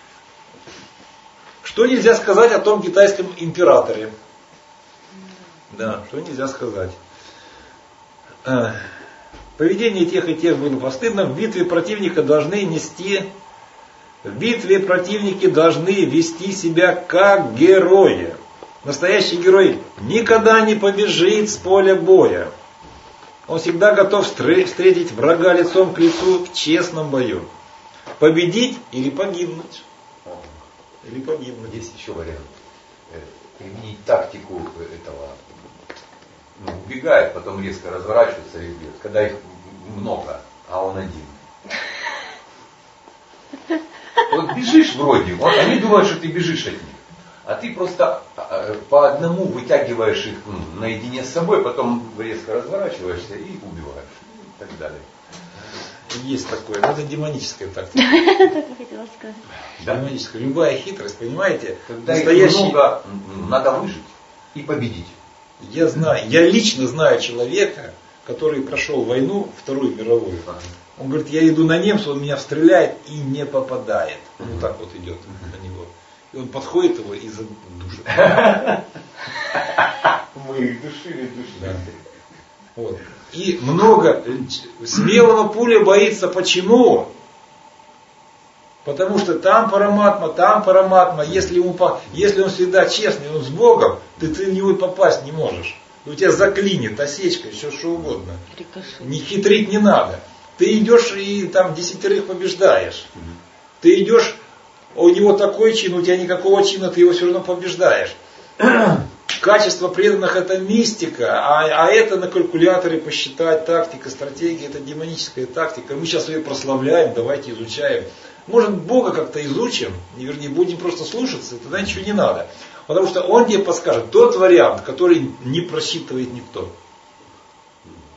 Что нельзя сказать о том китайском императоре? Да, что нельзя сказать. Поведение тех и тех было постыдно. В битве противники должны вести себя как герои. Настоящий герой никогда не побежит с поля боя. Он всегда готов встретить врага лицом к лицу в честном бою. Победить или погибнуть. Или погибнуть. Есть еще вариант. Применить тактику этого. Убегает, потом резко разворачивается и бьет. Когда их много, а он один. Вот бежишь вроде, они думают, что ты бежишь от них. А ты просто по одному вытягиваешь их наедине с собой, потом резко разворачиваешься и убиваешь. И так далее. Есть такое. Но это демоническая тактика. Хотела сказать. Демоническая. Любая хитрость, понимаете? Когда их много, надо выжить и победить. Я знаю, я лично знаю человека, который прошел войну, Вторую мировую. Он говорит: я иду на немца, он меня стреляет и не попадает. Вот так вот идет на него. И он подходит его и задушит. Мы их душили. Да. Вот. И много смелого пуля боится. Почему? Потому что там параматма. Если он всегда честный, он с Богом, ты в него и попасть не можешь. И у тебя заклинит, осечка, все что угодно. Не хитрить не надо. Ты идешь и там 10 побеждаешь. Ты идешь, у него такой чин, у тебя никакого чина, ты его все равно побеждаешь. Качество преданных это мистика, а это на калькуляторе посчитать, тактика, стратегия, это демоническая тактика. Мы сейчас ее прославляем, давайте изучаем. Может Бога как-то изучим, вернее будем просто слушаться, тогда ничего не надо. Потому что Он тебе подскажет тот вариант, который не просчитывает никто.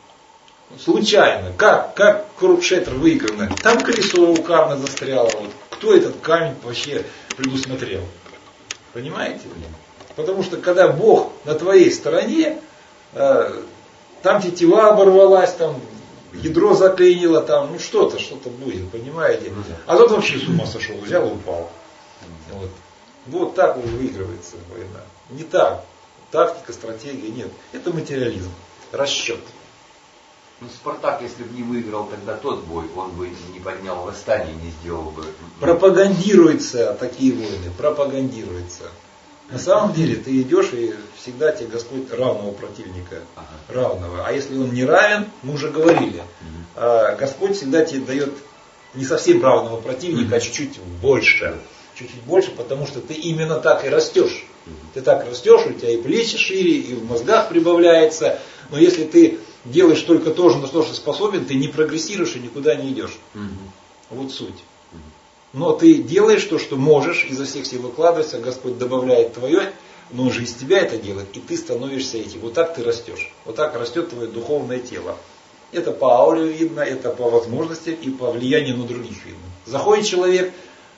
Случайно. Как Курукшетр выиграно. Там колесо у Карны застряло. Вот. кто этот камень вообще предусмотрел. Понимаете? Потому что когда Бог на твоей стороне, там тетива оборвалась, там ядро заклинило, там, ну что-то будет, понимаете? А тот вообще с ума сошел, взял и упал. Вот так выигрывается война. Не так. Тактика, стратегия, нет. Это материализм, расчет. Ну, Спартак, если бы не выиграл тогда тот бой, он бы не поднял восстание, не сделал бы... Пропагандируются такие войны, пропагандируются. На самом деле ты идешь, и всегда тебе Господь равного противника, равного. А если он не равен, мы уже говорили, Господь всегда тебе дает не совсем равного противника, а чуть-чуть больше. Чуть-чуть больше, потому что ты именно так и растешь. Ты так растешь, у тебя и плечи шире, и в мозгах прибавляется. Но если ты делаешь только то же, на что ты способен, ты не прогрессируешь и никуда не идешь. Вот суть. Но ты делаешь то, что можешь, изо всех сил выкладываешься, Господь добавляет твое, но он же из тебя это делает, и ты становишься этим. Вот так ты растешь. Вот так растет твое духовное тело. Это по ауре видно, это по возможностям и по влиянию на других видно. Заходит человек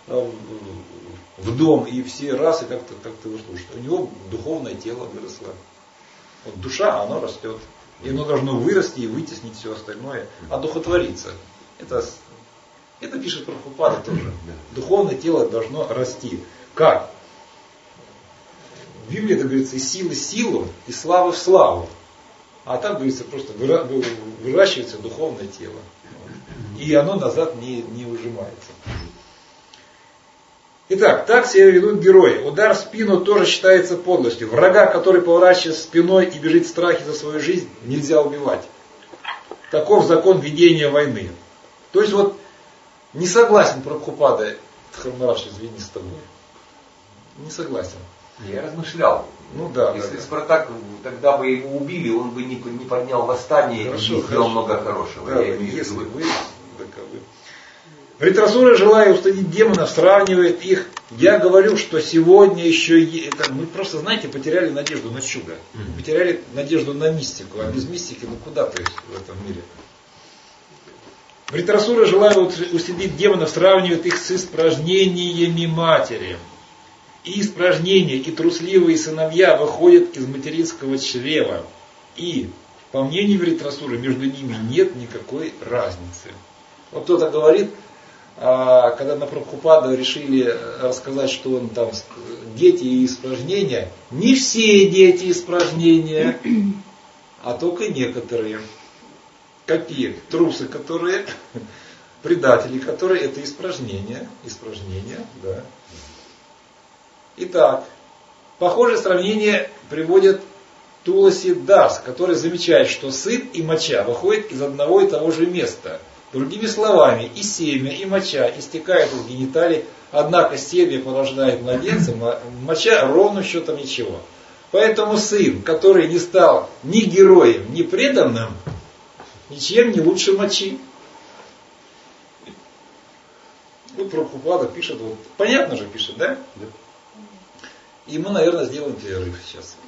в дом, и все раз, и как-то его слушают. У него духовное тело выросло. Вот душа, оно растет. И оно должно вырасти и вытеснить все остальное, одухотвориться. Это пишет Прабхупада тоже. Духовное тело должно расти. Как? В Библии это говорится из силы в силу, из славы в славу. А там говорится просто выращивается духовное тело. И оно назад не выжимается. Итак, так себя ведут герои. Удар в спину тоже считается подлостью. Врага, который поворачивается спиной и бежит в страхе за свою жизнь, нельзя убивать. Таков закон ведения войны. То есть вот не согласен Прабхупада, Дхармараш, извини, с тобой. Не согласен. Я размышлял. Ну да. Если Спартак, тогда бы его убили, он бы не поднял восстание и не сделал много хорошего. Да, если вы таковы. Ритрасура, желая устыдить демонов, сравнивает их. Я говорю, что сегодня еще... Мы просто, знаете, потеряли надежду на чудо. Потеряли надежду на мистику. А без мистики, ну куда ты в этом мире? Ритрасура, желая устыдить демонов, сравнивает их с испражнениями матери. И испражнения, и трусливые сыновья выходят из материнского чрева. И, по мнению Ритрасуры, между ними нет никакой разницы. Вот кто-то говорит, когда на Прабхупаду решили рассказать, что он там дети и испражнения, не все дети испражнения, а только некоторые. Какие? Трусы, которые, предатели, которые это испражнения, да. Итак, похожее сравнение приводит Туласи Дас, который замечает, что сыт и моча выходят из одного и того же места. Другими словами, и семя, и моча истекают из гениталий, однако семя порождает младенца, моча ровно счетом ничего. Поэтому сын, который не стал ни героем, ни преданным, ничем не лучше мочи. Вот Прабхупада пишет, вот, понятно же пишет, да? И мы, наверное, сделаем перерыв сейчас.